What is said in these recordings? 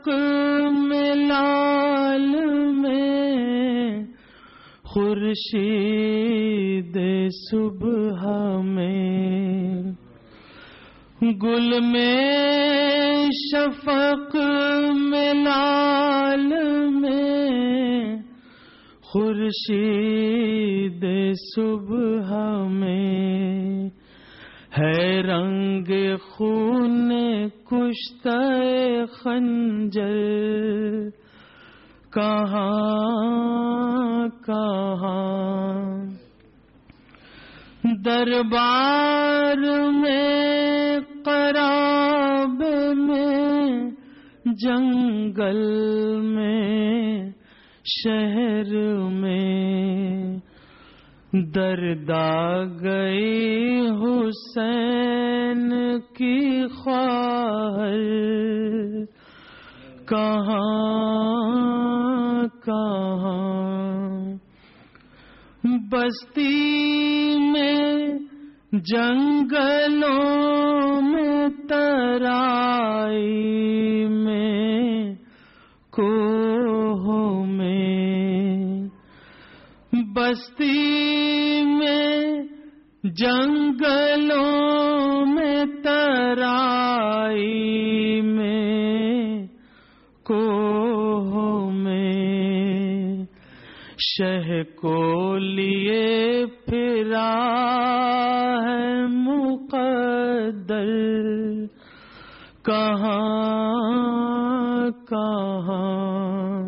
ملال میں خورشید صبح میں، گل میں شفق ملال میں خورشید صبح میں، ہے رنگ خون کشتہ خنجر کہاں کہاں، دربار میں قراب میں جنگل میں شہر میں، دردا گئی حسین کی خواہر کہاں کہاں، بستی میں جنگلوں میں ترائی میں کوہ میں، بستی میں جنگلوں میں ترائی میں کوہ میں، شہ کو لیے پھرا ہے مقدر کہاں کہاں،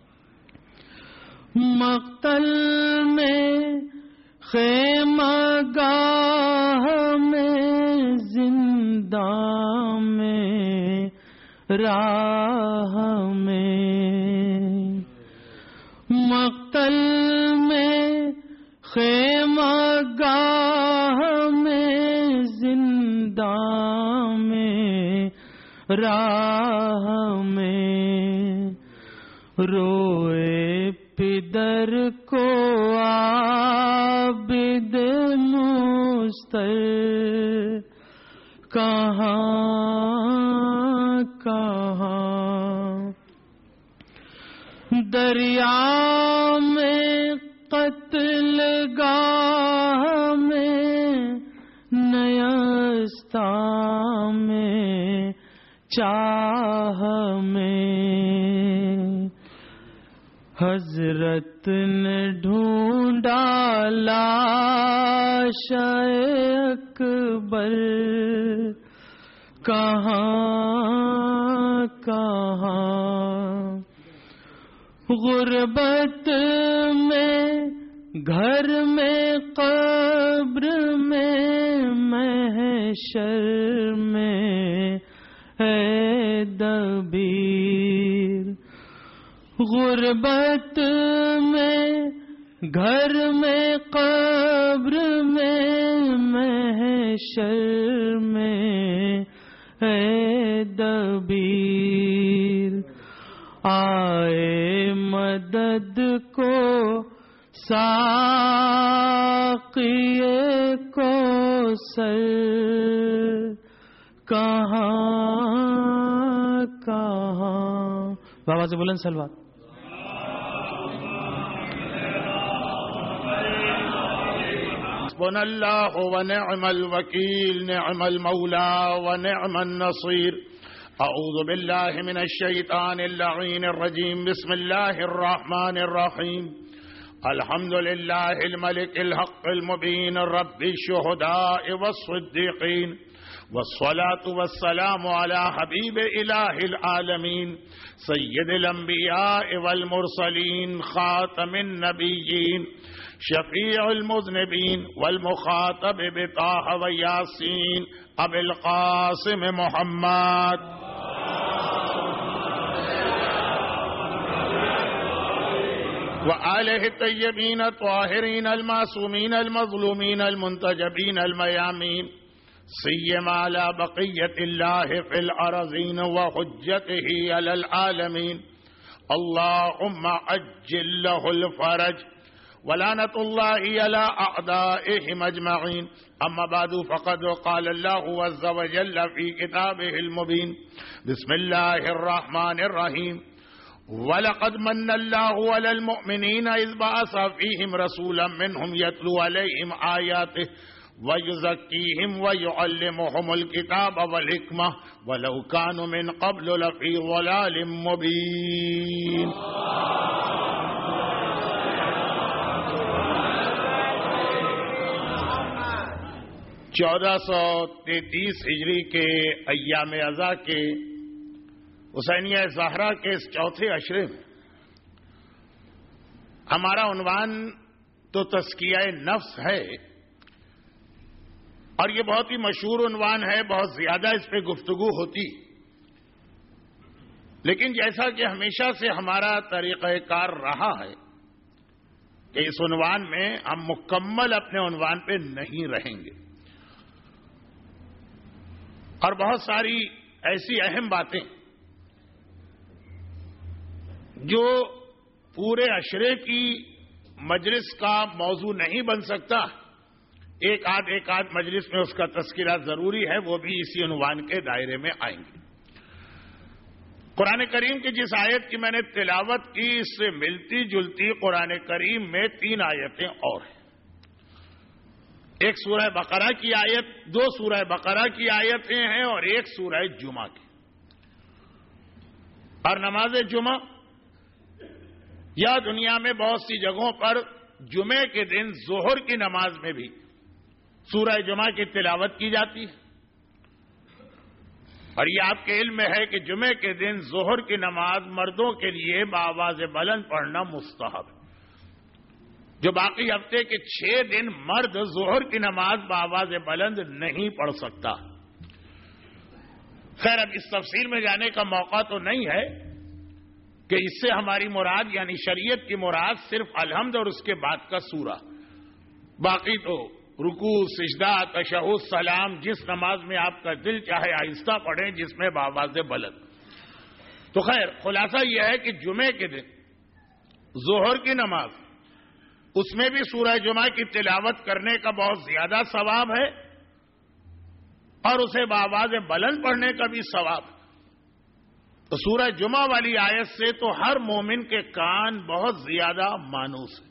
مقتل میں خیمہ گاہ میں زنداں میں راہ میں، مقتل میں خیمہ گاہ میں زنداں میں راہ میں، روئے پدر کو عابد مستر کہاں کہاں، دریا میں قتل گاہ میں نیستاں میں چاہ میں، حضرت نے ڈھونڈا لاش اکبر کہاں کہاں، غربت میں گھر میں قبر میں محشر میں ہے دبیر، غربت میں گھر میں قبر میں محشر میں ہے دبیر، آئے مدد کو ساقی کوثر کہاں کہاں، بابا سے بلند صلوات۔ حسبنا اللہ ونعم الوکیل، نعم المولا ونعم النصیر۔ اعوذ باللہ من الشیطان اللعین الرجیم، بسم اللہ الرحمن الرحیم۔ الحمد للہ الملک الحق المبین، رب الشہداء والصدیقین، والصلاة والسلام على حبیب الہ العالمین، سید الانبیاء والمرسلین، خاتم النبیین، شفیع المذنبین، والمخاطب بطاہ ویاسین، ابی القاسم محمد۔ وآلہ الطیبین الطاہرین المعصومین المظلومین المنتجبین المیامین، سیما علی بقیت اللہ فی الارضین وحجتہ علی العالمین۔ اللہم عجل لہ الفرج ولعنة الله على أعدائهم أجمعين. أما بعد فقد قال الله عز وجل في كتابه المبين. بسم الله الرحمن الرحيم. ولقد من الله على المؤمنين إذ بعث فيهم رسولا منهم يتلو عليهم آياته ويزكيهم ويعلمهم الكتاب والحكمة ولو كانوا من قبل لفي ضلال مبين. 1433 ہجری کے ایام اضحیٰ کے حسینیہ زہرا کے اس چوتھے عشرے میں ہمارا عنوان تو تزکیہ نفس ہے، اور یہ بہت ہی مشہور عنوان ہے، بہت زیادہ اس پہ گفتگو ہوتی، لیکن جیسا کہ ہمیشہ سے ہمارا طریقہ کار رہا ہے کہ اس عنوان میں ہم مکمل اپنے عنوان پہ نہیں رہیں گے، اور بہت ساری ایسی اہم باتیں جو پورے عشرے کی مجلس کا موضوع نہیں بن سکتا، ایک آدھ مجلس میں اس کا تذکرہ ضروری ہے، وہ بھی اسی عنوان کے دائرے میں آئیں گے۔ قرآن کریم کی جس آیت کی میں نے تلاوت کی، اس سے ملتی جلتی قرآن کریم میں 3 آیتیں اور ہیں۔ ایک سورہ بقرہ کی آیت، 2 سورہ بقرہ کی آیتیں ہیں، اور ایک سورہ جمعہ کی۔ اور نماز جمعہ یا دنیا میں بہت سی جگہوں پر جمعے کے دن ظہر کی نماز میں بھی سورہ جمعہ کی تلاوت کی جاتی ہے، اور یہ آپ کے علم میں ہے کہ جمعے کے دن ظہر کی نماز مردوں کے لیے بآواز بلند پڑھنا مستحب ہے، جو باقی ہفتے کے 6 دن مرد ظہر کی نماز بآواز بلند نہیں پڑھ سکتا۔ خیر، اب اس تفصیل میں جانے کا موقع تو نہیں ہے کہ اس سے ہماری مراد یعنی شریعت کی مراد صرف الحمد اور اس کے بعد کا سورہ، باقی تو رکوع، سجدہ، تشہد، سلام، جس نماز میں آپ کا دل چاہے آہستہ پڑھیں، جس میں بآواز بلند۔ تو خیر، خلاصہ یہ ہے کہ جمعے کے دن ظہر کی نماز، اس میں بھی سورہ جمعہ کی تلاوت کرنے کا بہت زیادہ ثواب ہے، اور اسے بآواز بلند پڑھنے کا بھی ثواب ہے۔ تو سورہ جمعہ والی آیت سے تو ہر مومن کے کان بہت زیادہ مانوس ہیں،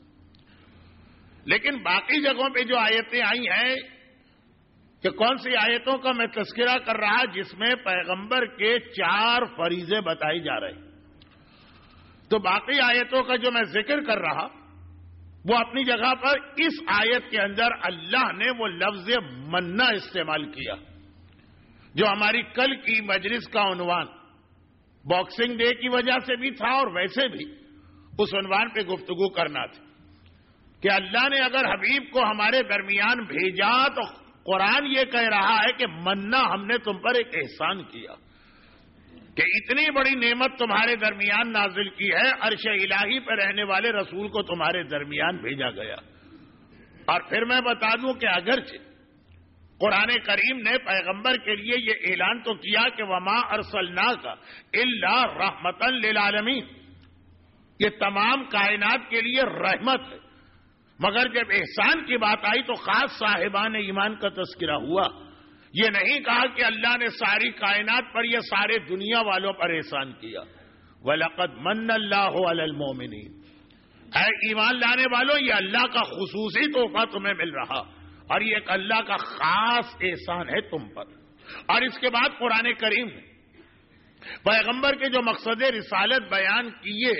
لیکن باقی جگہوں پہ جو آیتیں آئی ہیں کہ کون سی آیتوں کا میں تذکرہ کر رہا جس میں پیغمبر کے 4 فریضے بتائی جا رہے ہیں، تو باقی آیتوں کا جو میں ذکر کر رہا وہ اپنی جگہ پر اس آیت کے اندر اللہ نے وہ لفظ مننا استعمال کیا، جو ہماری کل کی مجلس کا عنوان باکسنگ ڈے کی وجہ سے بھی تھا، اور ویسے بھی اس عنوان پہ گفتگو کرنا تھی کہ اللہ نے اگر حبیب کو ہمارے درمیان بھیجا تو قرآن یہ کہہ رہا ہے کہ مننا ہم نے تم پر ایک احسان کیا، کہ اتنی بڑی نعمت تمہارے درمیان نازل کی ہے، عرش الہی پہ رہنے والے رسول کو تمہارے درمیان بھیجا گیا۔ اور پھر میں بتا دوں کہ اگرچہ قرآن کریم نے پیغمبر کے لیے یہ اعلان تو کیا کہ وما ارسلناک الا رحمتا للعالمین، یہ تمام کائنات کے لیے رحمت ہے، مگر جب احسان کی بات آئی تو خاص صاحبان ایمان کا تذکرہ ہوا۔ یہ نہیں کہا کہ اللہ نے ساری کائنات پر یا سارے دنیا والوں پر احسان کیا۔ وَلَقَدْ مَنَّ اللَّهُ عَلَى الْمُؤْمِنِينَ، اے ایمان لانے والوں، یہ اللہ کا خصوصی تحفہ تمہیں مل رہا، اور یہ ایک اللہ کا خاص احسان ہے تم پر۔ اور اس کے بعد قرآن کریم نے پیغمبر کے جو مقصد رسالت بیان کیے،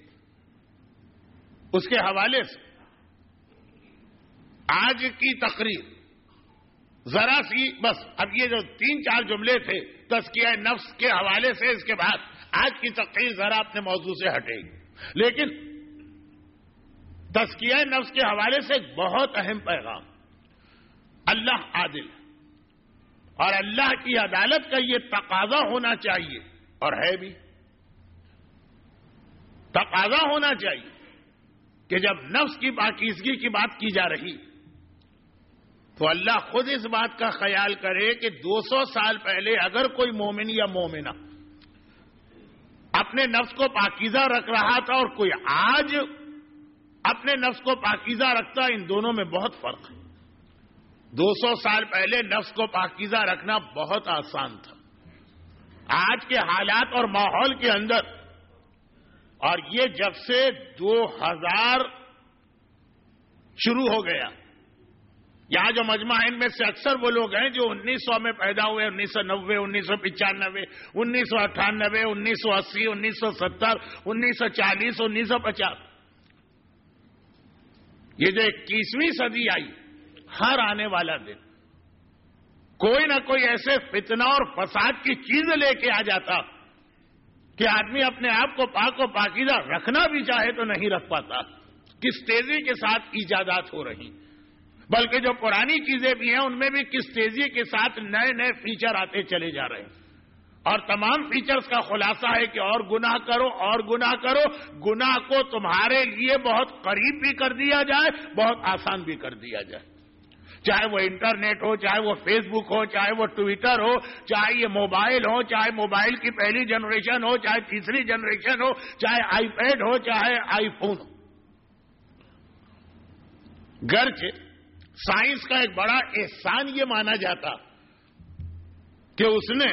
اس کے حوالے سے آج کی تقریر ذرا سی بس، اب یہ جو 3-4 جملے تھے تزکیہ نفس کے حوالے سے، اس کے بعد آج کی تقریر ذرا اپنے موضوع سے ہٹے گی، لیکن تزکیہ نفس کے حوالے سے ایک بہت اہم پیغام، اللہ عادل، اور اللہ کی عدالت کا یہ تقاضا ہونا چاہیے، اور ہے بھی تقاضا ہونا چاہیے کہ جب نفس کی پاکیزگی کی بات کی جا رہی تو اللہ خود اس بات کا خیال کرے کہ 200 سال پہلے اگر کوئی مومن یا مومنہ اپنے نفس کو پاکیزہ رکھ رہا تھا، اور کوئی آج اپنے نفس کو پاکیزہ رکھتا، ان دونوں میں بہت فرق ہے۔ 200 سال پہلے نفس کو پاکیزہ رکھنا بہت آسان تھا، آج کے حالات اور ماحول کے اندر، اور یہ جب سے 2000 شروع ہو گیا، یہاں جو مجمع ہے ان میں سے اکثر وہ لوگ ہیں جو 1900 میں پیدا ہوئے، 1990، 1995، 1998، 1980، 1970، 1940، 1950۔ یہ جو 21ویں صدی آئی، ہر آنے والا دن کوئی نہ کوئی ایسے فتنہ اور فساد کی چیز لے کے آ جاتا کہ آدمی اپنے آپ کو پاک و پاکیزہ رکھنا بھی چاہے تو نہیں رکھ پاتا۔ کس تیزی کے ساتھ ایجادات ہو رہی، بلکہ جو پرانی چیزیں بھی ہیں ان میں بھی کس تیزی کے ساتھ نئے نئے فیچر آتے چلے جا رہے ہیں، اور تمام فیچرز کا خلاصہ ہے کہ اور گناہ کرو اور گناہ کرو، گناہ کو تمہارے لیے بہت قریب بھی کر دیا جائے، بہت آسان بھی کر دیا جائے، چاہے وہ انٹرنیٹ ہو، چاہے وہ فیس بک ہو، چاہے وہ ٹویٹر ہو، چاہے یہ موبائل ہو، چاہے موبائل کی پہلی جنریشن ہو، چاہے تیسری جنریشن ہو، چاہے آئی پیڈ ہو، چاہے آئی فون ہو۔ گرچہ سائنس کا ایک بڑا احسان یہ مانا جاتا کہ اس نے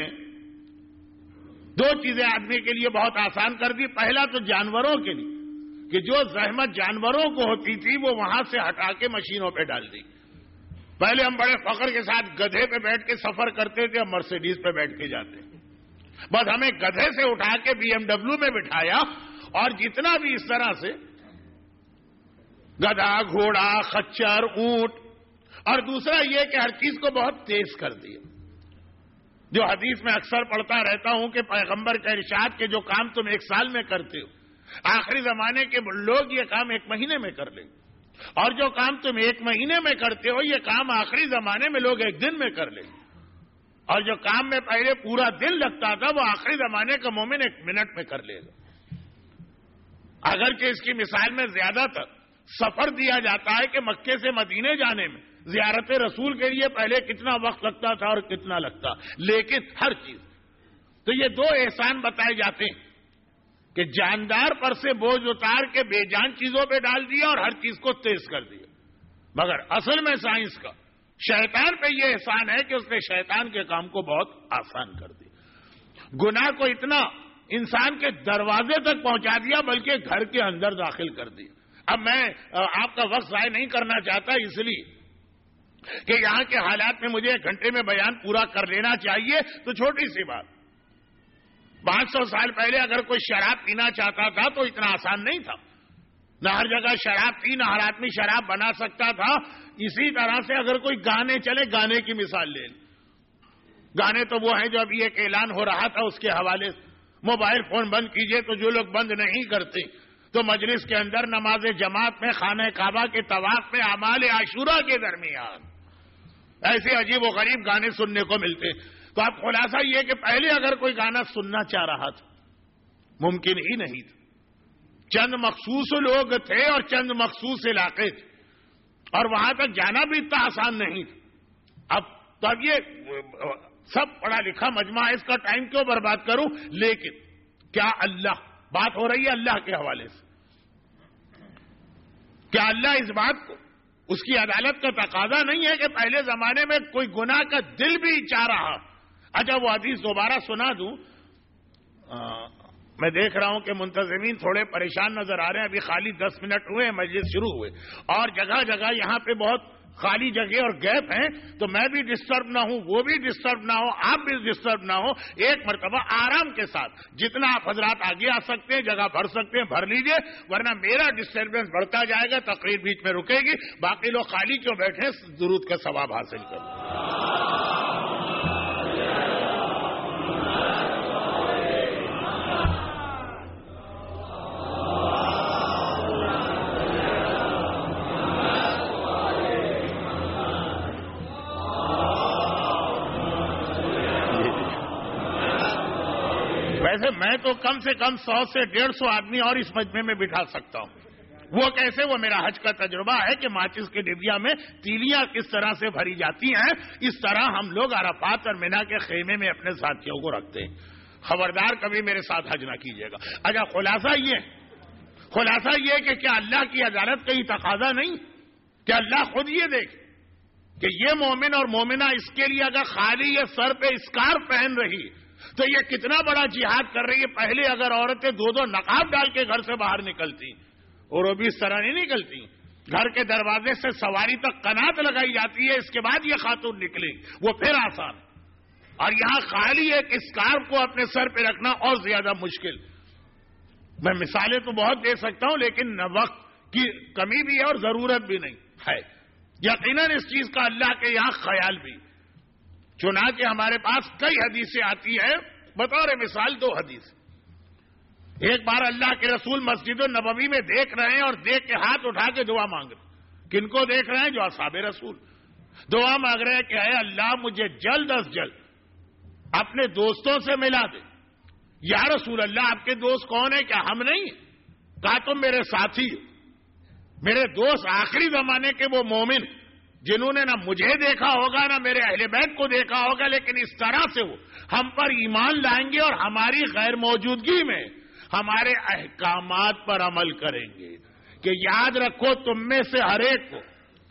2 چیزیں آدمی کے لیے بہت آسان کر دی۔ پہلا تو جانوروں کے لیے، کہ جو زحمت جانوروں کو ہوتی تھی وہ وہاں سے ہٹا کے مشینوں پہ ڈال دی۔ پہلے ہم بڑے فخر کے ساتھ گدھے پہ بیٹھ کے سفر کرتے تھے، اب مرسیڈیز پہ بیٹھ کے جاتے ہیں۔ بس ہمیں گدھے سے اٹھا کے BMW میں بٹھایا، اور جتنا بھی اس طرح سے گدھا، گھوڑا، خچر، اونٹ، اور دوسرا یہ کہ ہر چیز کو بہت تیز کر دیا۔ جو حدیث میں اکثر پڑھتا رہتا ہوں کہ پیغمبر کا ارشاد کہ جو کام تم 1 سال میں کرتے ہو، آخری زمانے کے لوگ یہ کام 1 مہینے میں کر لیں، اور جو کام تم 1 مہینے میں کرتے ہو یہ کام آخری زمانے میں لوگ 1 دن میں کر لیں، اور جو کام میں پہلے پورا دن لگتا تھا وہ آخری زمانے کا مومن 1 منٹ میں کر لے گا۔ اگرچہ اس کی مثال میں زیادہ تر سفر دیا جاتا ہے کہ مکے سے مدینے جانے میں زیارت رسول کے لیے پہلے کتنا وقت لگتا تھا اور کتنا لگتا، لیکن ہر چیز تو یہ 2 احسان بتائے جاتے ہیں کہ جاندار پر سے بوجھ اتار کے بے جان چیزوں پہ ڈال دیا اور ہر چیز کو تیز کر دیا۔ مگر اصل میں سائنس کا شیطان پہ یہ احسان ہے کہ اس نے شیطان کے کام کو بہت آسان کر دیا، گناہ کو اتنا انسان کے دروازے تک پہنچا دیا بلکہ گھر کے اندر داخل کر دیا۔ اب میں آپ کا وقت ضائع نہیں کرنا چاہتا، اس لیے کہ یہاں کے حالات میں مجھے 1 گھنٹے میں بیان پورا کر لینا چاہیے، تو چھوٹی سی بات، 500 سال پہلے اگر کوئی شراب پینا چاہتا تھا تو اتنا آسان نہیں تھا، نہ ہر جگہ شراب تھی، نہ ہر آدمی شراب بنا سکتا تھا۔ اسی طرح سے اگر کوئی گانے چلے، گانے کی مثال لے لیں، گانے تو وہ ہیں جو ابھی ایک اعلان ہو رہا تھا اس کے حوالے سے، موبائل فون بند کیجئے، تو جو لوگ بند نہیں کرتے تو مجلس کے اندر، نماز جماعت میں، خانہ کعبہ کے طواف میں، اعمال عاشورہ کے درمیان ایسے عجیب و غریب گانے سننے کو ملتے۔ تو اب خلاصہ یہ کہ پہلے اگر کوئی گانا سننا چاہ رہا تھا ممکن ہی نہیں تھا، چند مخصوص لوگ تھے اور چند مخصوص علاقے تھے، اور وہاں تک جانا بھی اتنا آسان نہیں تھا۔ اب یہ سب پڑھا لکھا مجمع ہے، اس کا ٹائم کیوں برباد کروں؟ لیکن کیا اللہ، بات ہو رہی ہے اللہ کے حوالے سے، کیا اللہ اس بات کو، اس کی عدالت کا تقاضا نہیں ہے کہ پہلے زمانے میں کوئی گناہ کا دل بھی چاہ رہا؟ اچھا وہ حدیث دوبارہ سنا دوں، میں دیکھ رہا ہوں کہ منتظمین تھوڑے پریشان نظر آ رہے ہیں، ابھی خالی 10 منٹ ہوئے ہیں مجلس شروع ہوئے، اور جگہ جگہ یہاں پہ بہت خالی جگہ اور گیپ ہیں، تو میں بھی ڈسٹرب نہ ہوں، وہ بھی ڈسٹرب نہ ہو، آپ بھی ڈسٹرب نہ ہو، ایک مرتبہ آرام کے ساتھ جتنا آپ حضرات آگے آ سکتے ہیں، جگہ بھر سکتے ہیں بھر لیجئے، ورنہ میرا ڈسٹربنس بڑھتا جائے گا، تقریر بیچ میں رکے گی، باقی لوگ خالی کیوں بیٹھے، درود کا ثواب حاصل کریں۔ ویسے میں تو کم سے کم 100 سے 150 آدمی اور اس مجمع میں بٹھا سکتا ہوں۔ وہ کیسے؟ وہ میرا حج کا تجربہ ہے کہ ماچس کے ڈبیا میں تیلیاں کس طرح سے بھری جاتی ہیں، اس طرح ہم لوگ عرفات اور مینا کے خیمے میں اپنے ساتھیوں کو رکھتے ہیں۔ خبردار کبھی میرے ساتھ حج نہ کیجیے گا۔ اچھا خلاصہ یہ خلاصہ یہ کہ کیا اللہ کی عدالت کا یہ تقاضا نہیں کہ اللہ خود یہ دیکھ کہ یہ مومن اور مومنہ اس کے لیے اگر خالی یہ سر پہ اسکارف پہن رہی تو یہ کتنا بڑا جہاد کر رہی ہے. پہلے اگر عورتیں 2 نقاب ڈال کے گھر سے باہر نکلتی اور وہ بھی اس طرح نہیں نکلتی, گھر کے دروازے سے سواری تک قنات لگائی جاتی ہے, اس کے بعد یہ خاتون نکلے وہ پھر آسان. اور یہاں خالی ایک اسکارف کو اپنے سر پہ رکھنا اور زیادہ مشکل. میں مثالیں تو بہت دے سکتا ہوں لیکن وقت کی کمی بھی ہے اور ضرورت بھی نہیں ہے. یقیناً اس چیز کا اللہ کے یہاں خیال بھی. چنانچہ ہمارے پاس کئی حدیثیں آتی ہیں, بطور مثال 2 حدیث. ایک بار اللہ کے رسول مسجد النبوی میں دیکھ رہے ہیں اور دیکھ کے ہاتھ اٹھا کے دعا مانگ رہے ہیں. کن کو دیکھ رہے ہیں؟ جو اصحاب رسول. دعا مانگ رہے ہیں کہ اے اللہ مجھے جلد از جلد اپنے دوستوں سے ملا دے. یا رسول اللہ آپ کے دوست کون ہیں؟ کیا ہم نہیں ہیں؟ کہا تم میرے ساتھی ہو, میرے دوست آخری زمانے کے وہ مومن جنہوں نے نہ مجھے دیکھا ہوگا نہ میرے اہل بیت کو دیکھا ہوگا, لیکن اس طرح سے وہ ہم پر ایمان لائیں گے اور ہماری غیر موجودگی میں ہمارے احکامات پر عمل کریں گے. کہ یاد رکھو تم میں سے ہر ایک کو,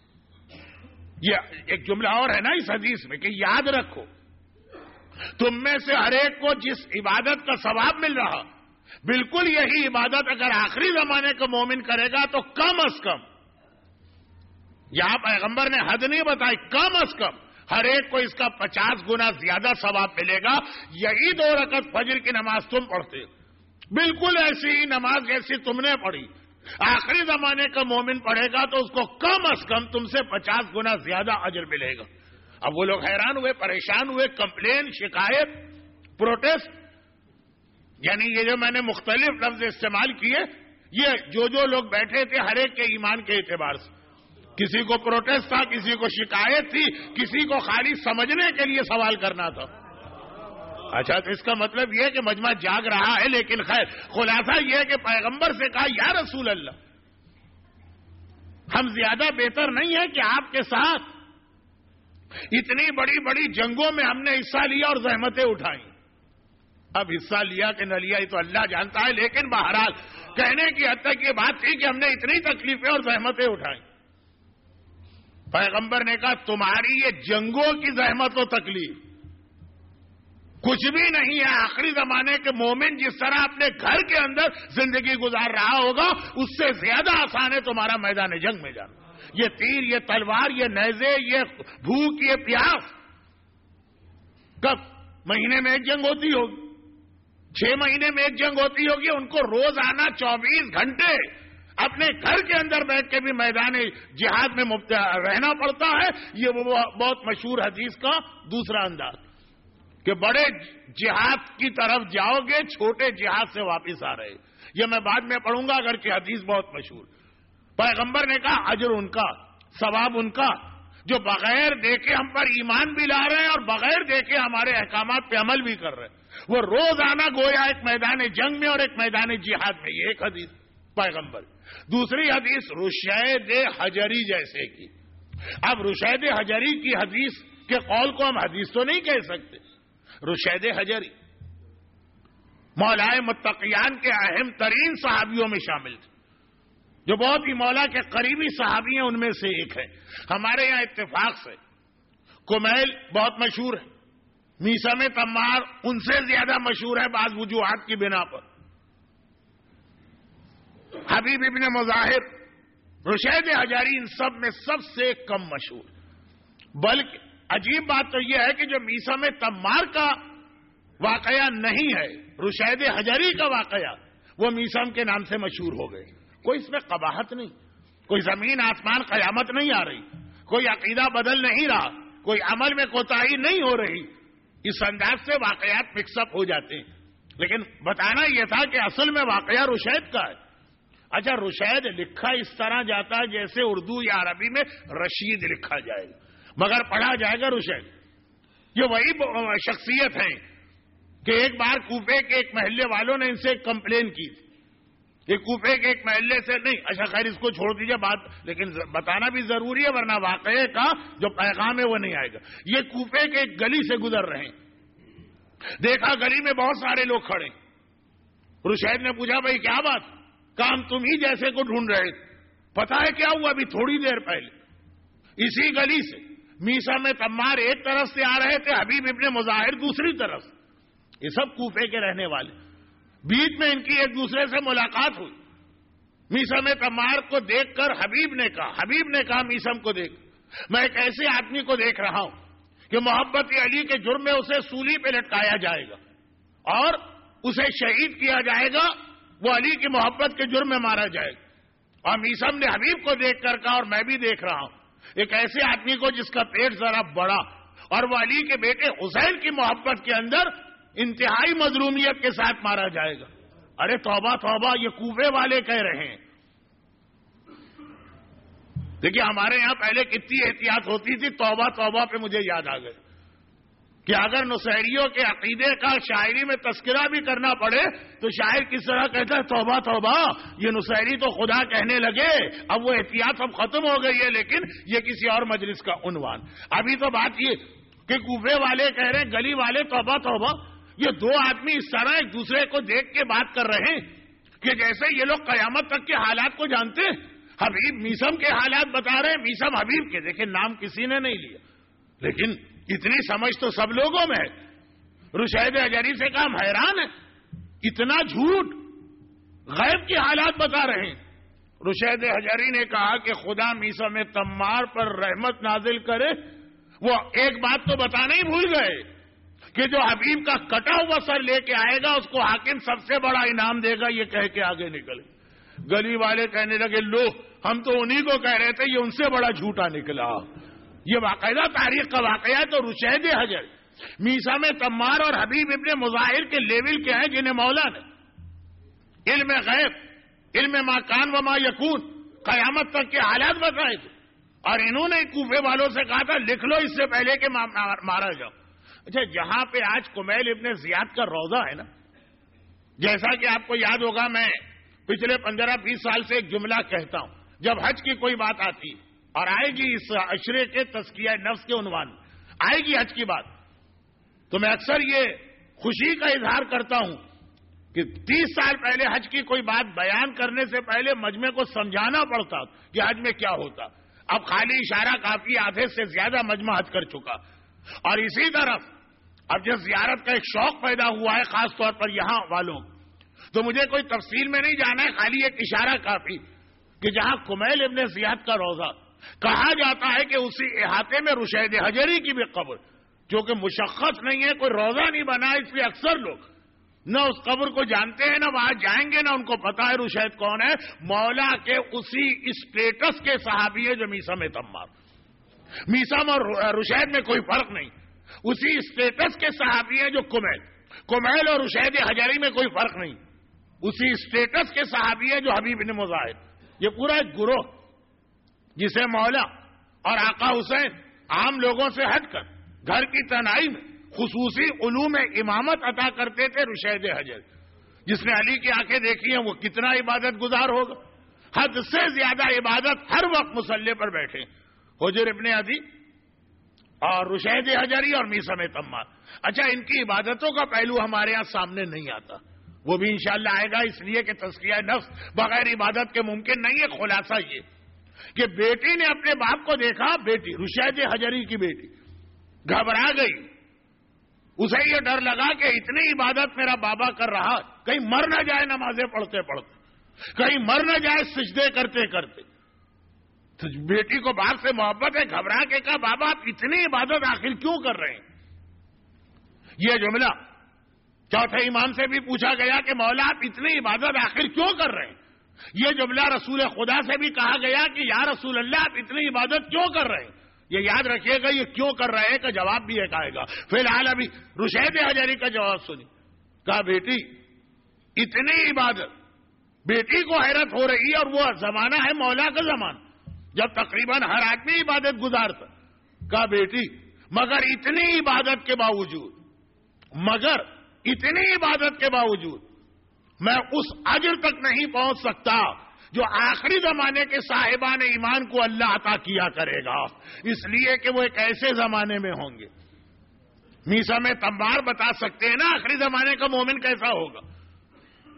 یہ ایک جملہ اور ہے نا اس حدیث میں کہ یاد رکھو تم میں سے ہر ایک کو جس عبادت کا ثواب مل رہا, بالکل یہی عبادت اگر آخری زمانے کا مومن کرے گا تو کم از کم, یہاں پیغمبر نے حد نہیں بتائی, کم از کم ہر ایک کو اس کا 50 گنا زیادہ ثواب ملے گا. یہی 2 رکعت فجر کی نماز تم پڑھتے, بالکل ایسی ہی نماز جیسی تم نے پڑھی, آخری زمانے کا مومن پڑھے گا تو اس کو کم از کم تم سے 50 گنا زیادہ اجر ملے گا. اب وہ لوگ حیران ہوئے, پریشان ہوئے, کمپلین, شکایت, پروٹیسٹ, یعنی یہ جو میں نے مختلف لفظ استعمال کیے, یہ جو لوگ بیٹھے تھے ہر ایک کے ایمان کے اعتبار سے, کسی کو پروٹیسٹ تھا, کسی کو شکایت تھی, کسی کو خالی سمجھنے کے لیے سوال کرنا تھا. اچھا تو اس کا مطلب یہ ہے کہ مجمع جاگ رہا ہے, لیکن خیر خلاصہ یہ ہے کہ پیغمبر سے کہا یا رسول اللہ ہم زیادہ بہتر نہیں ہیں کہ آپ کے ساتھ اتنی بڑی بڑی جنگوں میں ہم نے حصہ لیا اور زحمتیں اٹھائیں. اب حصہ لیا کہ نہ لیا یہ تو اللہ جانتا ہے, لیکن بہرحال کہنے کی حد تک یہ بات تھی کہ ہم نے اتنی تکلیفیں اور زحمتیں اٹھائیں. پیغمبر نے کہا تمہاری یہ جنگوں کی زحمت و تکلیف کچھ بھی نہیں ہے. آخری زمانے کے مومن جس طرح اپنے گھر کے اندر زندگی گزار رہا ہوگا اس سے زیادہ آسان ہے تمہارا میدان جنگ میں جانا. یہ تیر, یہ تلوار, یہ نیزے, یہ بھوک, یہ پیاس, کب مہینے میں ایک جنگ ہوتی ہوگی, 6 مہینے میں ایک جنگ ہوتی ہوگی. ان کو روزانہ 24 گھنٹے اپنے گھر کے اندر بیٹھ کے بھی میدان جہاد میں رہنا پڑتا ہے. یہ وہ بہت مشہور حدیث کا دوسرا انداز کہ بڑے جہاد کی طرف جاؤ گے, چھوٹے جہاد سے واپس آ رہے. یہ میں بعد میں پڑھوں گا اگرچہ حدیث بہت مشہور. پیغمبر نے کہا اجر ان کا, ثواب ان کا جو بغیر دیکھے ہم پر ایمان بھی لا رہے ہیں اور بغیر دیکھے ہمارے احکامات پہ عمل بھی کر رہے ہیں. وہ روزانہ گویا ایک میدان جنگ میں اور ایک میدان جہاد میں. یہ ایک حدیث پیغمبر. دوسری حدیث رشید حجری جیسے کی. اب رشید حجری کی حدیث کے قول کو ہم حدیث تو نہیں کہہ سکتے. رشید حجری مولائے متقیان کے اہم ترین صحابیوں میں شامل تھے, جو بہت ہی مولا کے قریبی صحابی ہیں ان میں سے ایک ہے. ہمارے یہاں اتفاق سے کمیل بہت مشہور ہے, میثم تمار ان سے زیادہ مشہور ہے بعض وجوہات کی بنا پر. حبیب ابن مظاہر, رشید حجری ان سب میں سب سے کم مشہور. بلکہ عجیب بات تو یہ ہے کہ جو میثم تمار کا واقعہ نہیں ہے, رشید حجری کا واقعہ, وہ میثم کے نام سے مشہور ہو گئے. کوئی اس میں قباحت نہیں, کوئی زمین آسمان قیامت نہیں آ رہی, کوئی عقیدہ بدل نہیں رہا, کوئی عمل میں کوتاہی نہیں ہو رہی. اس انداز سے واقعات مکس اپ ہو جاتے ہیں. لیکن بتانا یہ تھا کہ اصل میں واقعہ رشید کا ہے. اچھا رشید لکھا اس طرح جاتا ہے جیسے اردو یا عربی میں رشید لکھا جائے گا, مگر پڑھا جائے گا رشید. یہ وہی شخصیت ہیں کہ ایک بار کوفے کے ایک محلے والوں نے ان سے کمپلین کی تھی. یہ کوفے کے ایک محلے سے نہیں, اچھا خیر اس کو چھوڑ دیجیے بات, لیکن بتانا بھی ضروری ہے ورنہ واقعے کا جو پیغام ہے وہ نہیں آئے گا. یہ کوفے کے ایک گلی سے گزر رہے ہیں, دیکھا گلی میں بہت سارے لوگ کھڑے. رشید نے پوچھا بھائی کیا بات, کام تم ہی جیسے کو ڈھونڈ رہے تھے. پتہ ہے کیا ہوا؟ ابھی تھوڑی دیر پہلے اسی گلی سے میثم تمار ایک طرف سے آ رہے تھے, حبیب ابن مظاہر دوسری طرف. یہ سب کوفے کے رہنے والے. بیچ میں ان کی ایک دوسرے سے ملاقات ہوئی. میثم تمار کو دیکھ کر حبیب نے کہا میثم کو دیکھ, میں ایک ایسے آدمی کو دیکھ رہا ہوں کہ محبت علی کے جرم میں اسے سولی پہ لٹکایا جائے گا اور اسے شہید کیا جائے گا, وہ علی کی محبت کے جرم میں مارا جائے گا. اور میثم نے حبیب کو دیکھ کر کہا, اور میں بھی دیکھ رہا ہوں, ایک ایسے آدمی کو جس کا پیٹ ذرا بڑا اور وہ علی کے بیٹے حسین کی محبت کے اندر انتہائی مظلومیت کے ساتھ مارا جائے گا. ارے توبہ توبہ, یہ کوفے والے کہہ رہے ہیں. دیکھیے ہمارے یہاں پہلے کتنی احتیاط ہوتی تھی, توبہ توبہ پہ مجھے یاد آ گئے کہ اگر نصیریوں کے عقیدے کا شاعری میں تذکرہ بھی کرنا پڑے تو شاعر کس طرح کہتا ہے توبہ توبہ, یہ نصیری تو خدا کہنے لگے. اب وہ احتیاط اب ختم ہو گئی ہے, لیکن یہ کسی اور مجلس کا عنوان. ابھی تو بات یہ کہ کوفے والے کہہ رہے ہیں, گلی والے توبہ توبہ. یہ دو آدمی اس طرح ایک دوسرے کو دیکھ کے بات کر رہے ہیں کہ جیسے یہ لوگ قیامت تک کے حالات کو جانتے ہیں. حبیب میثم کے حالات بتا رہے ہیں, میثم حبیب کے. دیکھیں نام کسی نے نہیں لیا, لیکن اتنی سمجھ تو سب لوگوں میں ہے. رشید حجری سے کہا ہم حیران ہیں, اتنا جھوٹ, غیب کے حالات بتا رہے ہیں. رشید حجری نے کہا کہ خدا میثم تمار پر رحمت نازل کرے, وہ ایک بات تو بتانا ہی بھول گئے کہ جو حبیب کا کٹا ہوا سر لے کے آئے گا اس کو حاکم سب سے بڑا انعام دے گا. یہ کہہ کے آگے نکلے. گلی والے کہنے لگے لو, ہم تو انہی کو کہہ رہے تھے, یہ ان سے بڑا جھوٹا نکلا. یہ باقاعدہ تاریخ کا واقعہ ہے. تو رشید حجر میثم تمار اور حبیب ابن مظاہر کے لیول کے ہیں جنہیں مولا نے علم غیب, علم ما کان و ما یکون, قیامت تک کے حالات بتائے تھے. اور انہوں نے کوفے والوں سے کہا تھا لکھ لو اس سے پہلے کہ مارا جاؤ. اچھا, جہاں پہ آج کمیل ابن زیاد کا روضہ ہے نا, جیسا کہ آپ کو یاد ہوگا میں پچھلے 15-20 سال سے ایک جملہ کہتا ہوں جب حج کی کوئی بات آتی اور آئے گی اس عشرے کے تزکیہ نفس کے عنوان میں آئے گی حج کی بات, تو میں اکثر یہ خوشی کا اظہار کرتا ہوں کہ 30 سال پہلے حج کی کوئی بات بیان کرنے سے پہلے مجمع کو سمجھانا پڑتا کہ حج میں کیا ہوتا. اب خالی اشارہ کافی, آدھے سے زیادہ مجمع حج کر چکا. اور اسی طرف اب جب زیارت کا ایک شوق پیدا ہوا ہے خاص طور پر یہاں والوں, تو مجھے کوئی تفصیل میں نہیں جانا ہے, خالی ایک اشارہ کافی کہ جہاں کمیل ابن زیاد کا روضہ کہا جاتا ہے کہ اسی احاطے میں رشید حجری کی بھی قبر, جو کہ مشخص نہیں ہے, کوئی روضہ نہیں بنا, اس لیے اکثر لوگ نہ اس قبر کو جانتے ہیں, نہ وہاں جائیں گے, نہ ان کو پتا ہے رشید کون ہے. مولا کے اسی اسٹیٹس کے صحابی ہے جو میثم تمار. میثم اور رشید میں کوئی فرق نہیں, اسی اسٹیٹس کے صحابی ہیں جو کمیل اور رشید حجری میں کوئی فرق نہیں, اسی اسٹیٹس کے صحابی ہیں جو حبیب بن مظاہر. یہ پورا ایک گروہ جسے مولا اور آقا حسین عام لوگوں سے ہٹ کر گھر کی تنہائی میں خصوصی علوم امامت عطا کرتے تھے. رشید حجر جس نے علی کی آنکھیں دیکھی ہیں وہ کتنا عبادت گزار ہوگا, حد سے زیادہ عبادت, ہر وقت مصلی پر بیٹھے. حجر ابن عدی اور رشید حجری اور میثم تمار. اچھا, ان کی عبادتوں کا پہلو ہمارے ہاں سامنے نہیں آتا, وہ بھی انشاءاللہ آئے گا, اس لیے کہ تزکیہ نفس بغیر عبادت کے ممکن نہیں ہے. خلاصہ یہ کہ بیٹی نے اپنے باپ کو دیکھا, بیٹی رشید حجری کی بیٹی گھبرا گئی, اسے یہ ڈر لگا کہ اتنی عبادت میرا بابا کر رہا, کہیں مر نہ جائے نمازیں پڑھتے پڑھتے, کہیں مر نہ جائے سجدے کرتے کرتے. تو بیٹی کو باپ سے محبت ہے, گھبرا کے کہا بابا آپ اتنی عبادت آخر کیوں کر رہے ہیں. یہ جملہ چوتھے امام سے بھی پوچھا گیا کہ مولا آپ اتنی عبادت آخر کیوں کر رہے ہیں. یہ جملہ رسول خدا سے بھی کہا گیا کہ یا رسول اللہ آپ اتنی عبادت کیوں کر رہے ہیں. یہ یاد رکھیے گا, یہ کیوں کر رہے ہیں کا جواب بھی ایک آئے گا. فی الحال ابھی رشید حجری کا جواب سنی. کہا بیٹی اتنی عبادت, بیٹی کو حیرت ہو رہی ہے, اور وہ زمانہ ہے مولا کا زمانہ جب تقریباً ہر آدمی عبادت گزارتا. کہا بیٹی مگر اتنی عبادت کے باوجود, مگر اتنی عبادت کے باوجود میں اس اجر تک نہیں پہنچ سکتا جو آخری زمانے کے صاحبان ایمان کو اللہ عطا کیا کرے گا, اس لیے کہ وہ ایک ایسے زمانے میں ہوں گے. میثم تمار بتا سکتے ہیں نا آخری زمانے کا مومن کیسا ہوگا.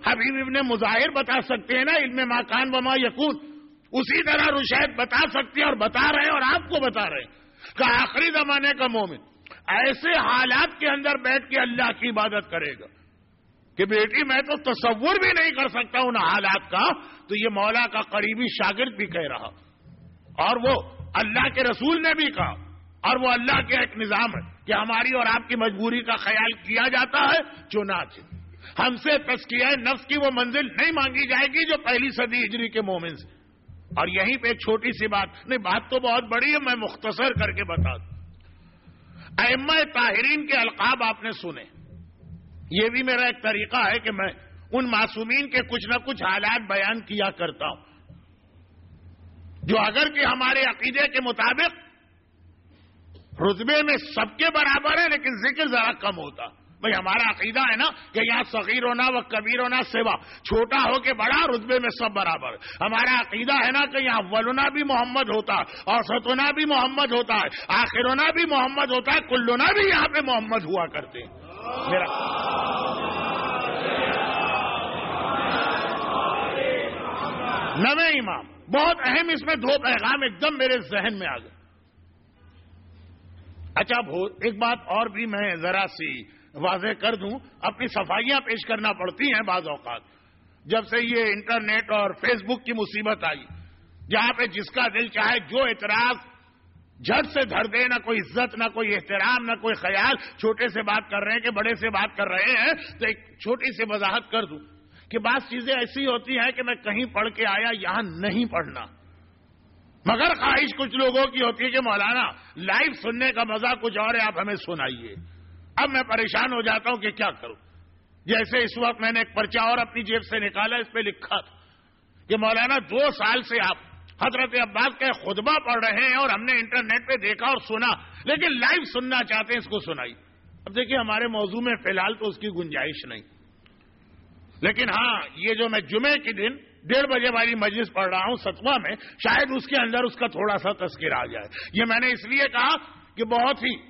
حبیب ابن مظاہر بتا سکتے ہیں نا علم ما کان و ما یکون، اسی طرح رشید بتا سکتے ہیں اور بتا رہے ہیں اور آپ کو بتا رہے ہیں کہ آخری زمانے کا مومن ایسے حالات کے اندر بیٹھ کے اللہ کی عبادت کرے گا کہ بیٹی میں تو تصور بھی نہیں کر سکتا ان حالات کا. تو یہ مولا کا قریبی شاگرد بھی کہہ رہا اور وہ اللہ کے رسول نے بھی کہا اور وہ اللہ کے ایک نظام ہے کہ ہماری اور آپ کی مجبوری کا خیال کیا جاتا ہے. چنانچہ ہم سے تزکیہ نفس کی وہ منزل نہیں مانگی جائے گی جو پہلی صدی ہجری کے مومن سے. اور یہیں پہ ایک چھوٹی سی بات، نہیں بات تو بہت بڑی ہے، میں مختصر کر کے بتا دوں. ائمہ طاہرین کے القاب آپ نے سنے، یہ بھی میرا ایک طریقہ ہے کہ میں ان معصومین کے کچھ نہ کچھ حالات بیان کیا کرتا ہوں جو اگر کہ ہمارے عقیدے کے مطابق رتبے میں سب کے برابر ہے لیکن ذکر ذرا کم ہوتا. بھئی ہمارا عقیدہ ہے نا کہ یہاں صغیر ہونا و کبیر ہونا سوا، چھوٹا ہو کے بڑا رتبے میں سب برابر. ہمارا عقیدہ ہے نا کہ یہاں اولنا بھی محمد ہوتا ہے، اوسطنا بھی محمد ہوتا ہے، آخرنا بھی محمد ہوتا ہے، کلنا بھی یہاں پہ محمد ہوا کرتے ہیں. نویں امام بہت اہم، اس میں دو پیغام ایک دم میرے ذہن میں آ گئے. اچھا ایک بات اور بھی میں ذرا سی واضح کر دوں، اپنی صفائیاں پیش کرنا پڑتی ہیں بعض اوقات. جب سے یہ انٹرنیٹ اور فیس بک کی مصیبت آئی، جہاں پہ جس کا دل چاہے جو اعتراض جھٹ سے دھر دے، نہ کوئی عزت نہ کوئی احترام نہ کوئی خیال، چھوٹے سے بات کر رہے ہیں کہ بڑے سے بات کر رہے ہیں. تو ایک چھوٹی سی وضاحت کر دوں کہ بعض چیزیں ایسی ہوتی ہیں کہ میں کہیں پڑھ کے آیا یہاں نہیں پڑھنا، مگر خواہش کچھ لوگوں کی ہوتی ہے کہ مولانا لائیو سننے کا مزہ کچھ اور ہے، آپ ہمیں سنائیے. اب میں پریشان ہو جاتا ہوں کہ کیا کروں. جیسے اس وقت میں نے ایک پرچہ اور اپنی جیب سے نکالا، اس پہ لکھا تھا کہ مولانا 2 سال سے آپ حضرت عباس کا خطبہ پڑھ رہے ہیں اور ہم نے انٹرنیٹ پہ دیکھا اور سنا، لیکن لائیو سننا چاہتے ہیں، اس کو سنائی. اب دیکھیے ہمارے موضوع میں فی الحال تو اس کی گنجائش نہیں، لیکن ہاں یہ جو میں جمعے کے دن 1:30 بجے والی مجلس پڑھ رہا ہوں ستوا میں، شاید اس کے اندر اس کا تھوڑا سا تذکرہ آ جائے. یہ میں نے اس لیے کہا کہ بہت ہی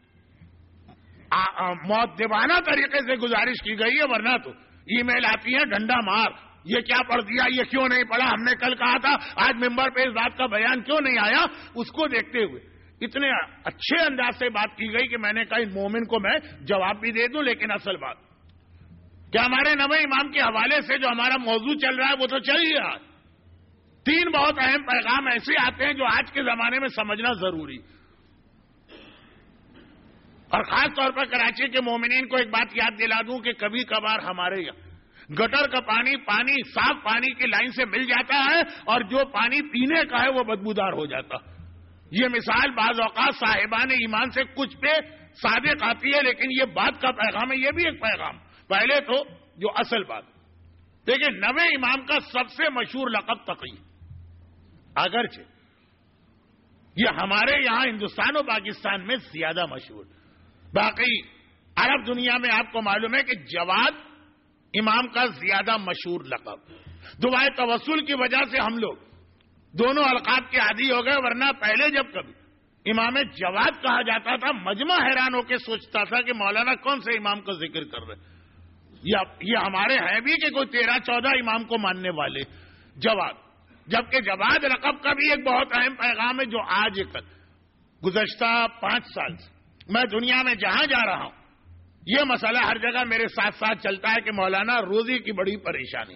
مؤدبانہ طریقے سے گزارش کی گئی ہے، ورنہ تو ای میل آتی ہے ڈنڈا مار، یہ کیا پڑھ دیا، یہ کیوں نہیں پڑھا، ہم نے کل کہا تھا، آج ممبر پہ اس بات کا بیان کیوں نہیں آیا. اس کو دیکھتے ہوئے اتنے اچھے انداز سے بات کی گئی کہ میں نے کہا ان مومن کو میں جواب بھی دے دوں. لیکن اصل بات کہ ہمارے نویں امام کے حوالے سے جو ہمارا موضوع چل رہا ہے وہ تو چل ہی رہا ہے. 3 بہت اہم پیغام ایسے آتے ہیں جو آج کے زمانے میں سمجھنا ضروری، اور خاص طور پر کراچی کے مومنین کو ایک بات یاد دلا دوں کہ کبھی کبھار ہمارے یہاں گٹر کا پانی صاف پانی کی لائن سے مل جاتا ہے اور جو پانی پینے کا ہے وہ بدبودار ہو جاتا. یہ مثال بعض اوقات صاحبان ایمان سے کچھ پہ صادق آتی ہے، لیکن یہ بات کا پیغام ہے، یہ بھی ایک پیغام. پہلے تو جو اصل بات دیکھیں، نویں امام کا سب سے مشہور لقب تقی، اگرچہ یہ ہمارے یہاں ہندوستان و پاکستان میں زیادہ مشہور، باقی عرب دنیا میں آپ کو معلوم ہے کہ جواد امام کا زیادہ مشہور لقب. دعائے توسل کی وجہ سے ہم لوگ دونوں القاب کے عادی ہو گئے، ورنہ پہلے جب کبھی امام جواد کہا جاتا تھا مجمع حیران ہو کے سوچتا تھا کہ مولانا کون سے امام کا ذکر کر رہے. یہ ہمارے ہیں بھی کہ کوئی 13-14 امام کو ماننے والے جواد، جبکہ جواد لقب کا بھی ایک بہت اہم پیغام ہے جو آج گزشتہ 5 سال سے میں دنیا میں جہاں جا رہا ہوں یہ مسئلہ ہر جگہ میرے ساتھ ساتھ چلتا ہے کہ مولانا روزی کی بڑی پریشانی.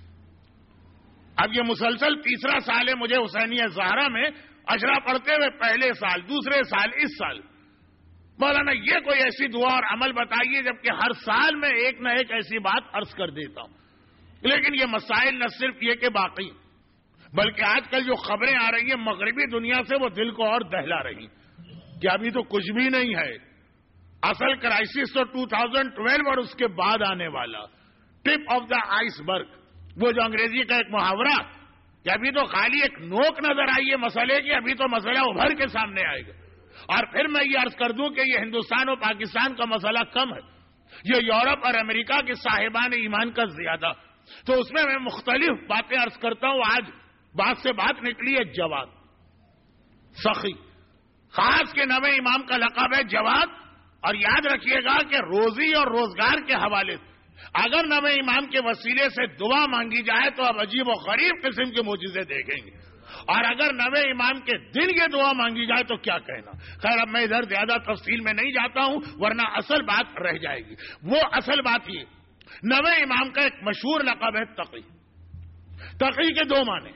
اب یہ مسلسل 3را سال ہے مجھے حسینیہ زہرا میں اشرا پڑھتے ہوئے، پہلے سال، دوسرے سال، اس سال. مولانا یہ کوئی ایسی دعا اور عمل بتائیے، جبکہ ہر سال میں ایک نہ ایک ایسی بات عرض کر دیتا ہوں. لیکن یہ مسائل نہ صرف یہ کہ باقی، بلکہ آج کل جو خبریں آ رہی ہیں مغربی دنیا سے وہ دل کو اور دہلا رہی کہ ابھی تو کچھ بھی نہیں ہے. اصل کرائسس تو 2012 اور اس کے بعد آنے والا ٹپ آف دا آئس برگ، وہ جو انگریزی کا ایک محاورہ کہ ابھی تو خالی ایک نوک نظر آئی ہے مسئلے کی، ابھی تو مسئلہ ابھر کے سامنے آئے گا. اور پھر میں یہ عرض کر دوں کہ یہ ہندوستان اور پاکستان کا مسئلہ کم ہے، یہ یورپ اور امریکہ کے صاحبان ایمان کا زیادہ. تو اس میں مختلف باتیں عرض کرتا ہوں. آج بات سے بات نکلی ہے جواد سخی، خاص کے نویں امام کا لقب ہے جواد. اور یاد رکھیے گا کہ روزی اور روزگار کے حوالے سے اگر نوے امام کے وسیلے سے دعا مانگی جائے تو اب عجیب و غریب قسم کے معجزے دیکھیں گے، اور اگر نوے امام کے دن یہ دعا مانگی جائے تو کیا کہنا۔ خیر اب میں ادھر زیادہ تفصیل میں نہیں جاتا ہوں ورنہ اصل بات رہ جائے گی۔ وہ اصل بات یہ، نوے امام کا ایک مشہور لقب ہے تقی۔ تقی کے دو معنی،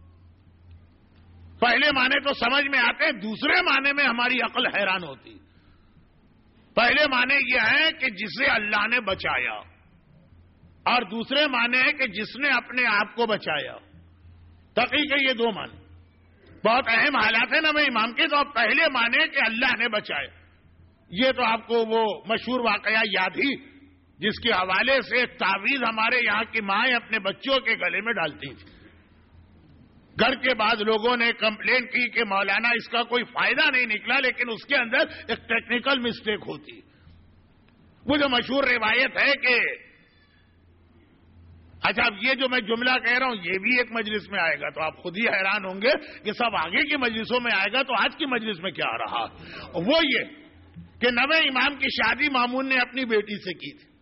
پہلے معنی تو سمجھ میں آتے ہیں، دوسرے معنی میں ہماری عقل حیران ہوتی۔ پہلے معنی یہ ہے کہ جسے اللہ نے بچایا، اور دوسرے معنی ہے کہ جس نے اپنے آپ کو بچایا۔ تقی کے یہ دو معنی بہت اہم حالات ہیں نوے امام کے۔ تو اب پہلے معنی کہ اللہ نے بچایا، یہ تو آپ کو وہ مشہور واقعہ یاد ہی جس کے حوالے سے ایک تعویذ ہمارے یہاں کی مائیں اپنے بچوں کے گلے میں ڈالتی تھی۔ گھر کے بعد لوگوں نے کمپلین کی کہ مولانا اس کا کوئی فائدہ نہیں نکلا، لیکن اس کے اندر ایک ٹیکنیکل مسٹیک ہوتی۔ وہ جو مشہور روایت ہے کہ اچھا اب یہ جو میں جملہ کہہ رہا ہوں یہ بھی ایک مجلس میں آئے گا تو آپ خود ہی حیران ہوں گے کہ سب آگے کی مجلسوں میں آئے گا تو آج کی مجلس میں کیا آ رہا۔ وہ یہ کہ نوے امام کی شادی مامون نے اپنی بیٹی سے کی تھی۔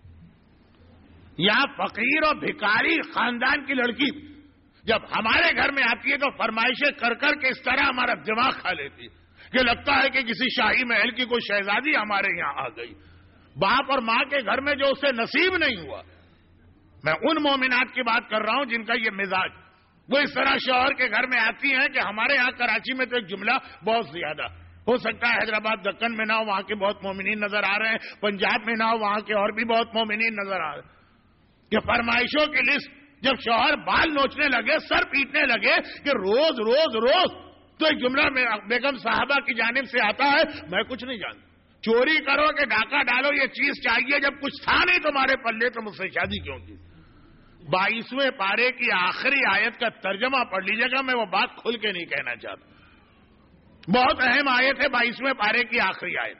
یہاں فقیر اور بھکاری خاندان کی لڑکی جب ہمارے گھر میں آتی ہے تو فرمائشیں کر کر کے اس طرح ہمارا دماغ کھا لیتی کہ لگتا ہے کہ کسی شاہی محل کی کوئی شہزادی ہمارے یہاں آ گئی۔ باپ اور ماں کے گھر میں جو اسے نصیب نہیں ہوا، میں ان مومنات کی بات کر رہا ہوں جن کا یہ مزاج، وہ اس طرح شوہر کے گھر میں آتی ہیں کہ ہمارے یہاں کراچی میں تو ایک جملہ بہت زیادہ ہو سکتا ہے، حیدرآباد دکن میں نہ ہو، وہاں کے بہت مومنین نظر آ رہے ہیں، پنجاب میں نہ ہو، وہاں کے اور بھی بہت مومنین نظر آ رہے ہیں کہ فرمائشوں کی لسٹ جب شوہر بال نوچنے لگے، سر پیٹنے لگے کہ روز روز روز، تو ایک جملہ بیگم صاحبہ کی جانب سے آتا ہے، میں کچھ نہیں جانتا، چوری کرو کہ ڈاکہ ڈالو یہ چیز چاہیے، جب کچھ تھا نہیں تمہارے پلے تو مجھ سے شادی کیوں کی۔ 22ویں پارے کی آخری آیت کا ترجمہ پڑھ لیجیے گا، میں وہ بات کھل کے نہیں کہنا چاہتا، بہت اہم آیت ہے 22ویں پارے کی آخری آیت۔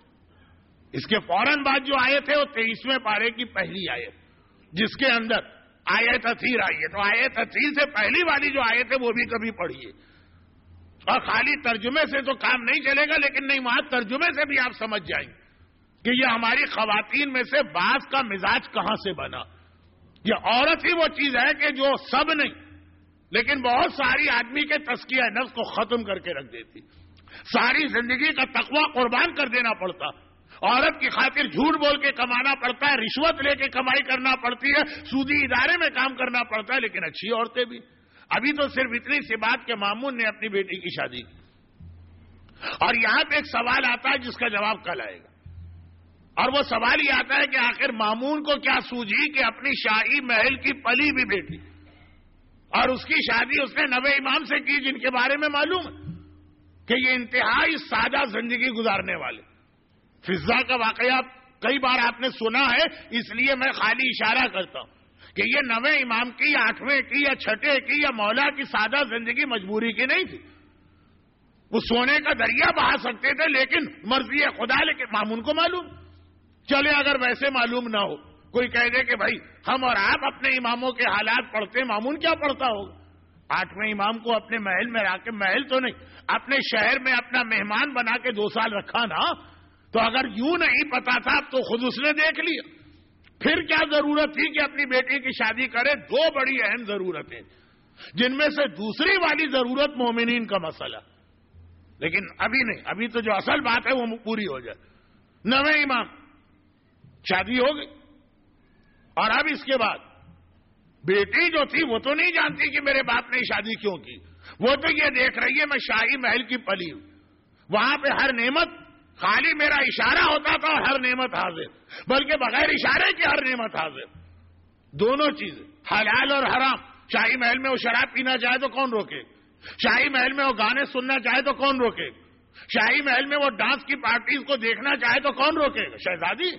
اس کے فوراً بعد جو آیت ہے وہ 23ویں پارے کی پہلی آیت، جس کے اندر آیت اثیر آئی ہے۔ تو آیت اثیر سے پہلی والی جو آیت ہے وہ بھی کبھی پڑھیے، اور خالی ترجمے سے تو کام نہیں چلے گا، لیکن نہیں وہاں ترجمے سے بھی آپ سمجھ جائیں گے کہ یہ ہماری خواتین میں سے بعض کا مزاج کہاں سے بنا۔ یہ عورت ہی وہ چیز ہے کہ جو سب نہیں لیکن بہت ساری آدمی کے تزکیہ نفس کو ختم کر کے رکھ دیتی، ساری زندگی کا تقوی قربان کر دینا پڑتا، عورت کی خاطر جھوٹ بول کے کمانا پڑتا ہے، رشوت لے کے کمائی کرنا پڑتی ہے، سودی ادارے میں کام کرنا پڑتا ہے، لیکن اچھی عورتیں بھی۔ ابھی تو صرف اتنی سی بات کہ مامون نے اپنی بیٹی کی شادی کی، اور یہاں پہ ایک سوال آتا ہے جس کا جواب کل آئے گا، اور وہ سوال یہ آتا ہے کہ آخر مامون کو کیا سوجھی کہ اپنی شاہی محل کی پلی بھی بیٹی اور اس کی شادی اس نے نوے امام سے کی، جن کے بارے میں معلوم ہے کہ یہ انتہائی سادہ زندگی گزارنے والے۔ فضا کا واقعہ کئی بار آپ نے سنا ہے، اس لیے میں خالی اشارہ کرتا ہوں کہ یہ نوے امام کی یا 8ویں کی یا 6 کی یا مولا کی سادہ زندگی مجبوری کی نہیں تھی، وہ سونے کا دریا بہا سکتے تھے، لیکن مرضی خدا، لیکن مامون کو معلوم چلے، اگر ویسے معلوم نہ ہو، کوئی کہہ دے کہ بھائی ہم اور آپ اپنے اماموں کے حالات پڑھتے، مامون کیا پڑھتا ہوگا؟ 8ویں امام کو اپنے محل میں رکھ کے، محل تو نہیں اپنے شہر میں اپنا مہمان بنا کے 2 سال رکھا نا، تو اگر یوں نہیں پتا تھا تو خود اس نے دیکھ لیا، پھر کیا ضرورت تھی کہ اپنی بیٹی کی شادی کرے؟ 2 بڑی اہم ضرورتیں، جن میں سے دوسری والی ضرورت مومنین کا مسئلہ، لیکن ابھی نہیں، ابھی تو جو اصل بات ہے وہ پوری ہو جائے۔ نویں امام شادی ہو گئی، اور اب اس کے بعد بیٹی جو تھی وہ تو نہیں جانتی کہ میرے باپ نے شادی کیوں کی، وہ تو یہ دیکھ رہی ہے میں شاہی محل کی پلی ہوں، وہاں پہ ہر نعمت خالی میرا اشارہ ہوتا تھا اور ہر نعمت حاضر، بلکہ بغیر اشارے کی ہر نعمت حاضر، دونوں چیزیں حلال اور حرام۔ شاہی محل میں وہ شراب پینا چاہے تو کون روکے؟ شاہی محل میں وہ گانے سننا چاہے تو کون روکے؟ شاہی محل میں وہ ڈانس کی پارٹیز کو دیکھنا چاہے تو کون روکے گا؟ شہزادی۔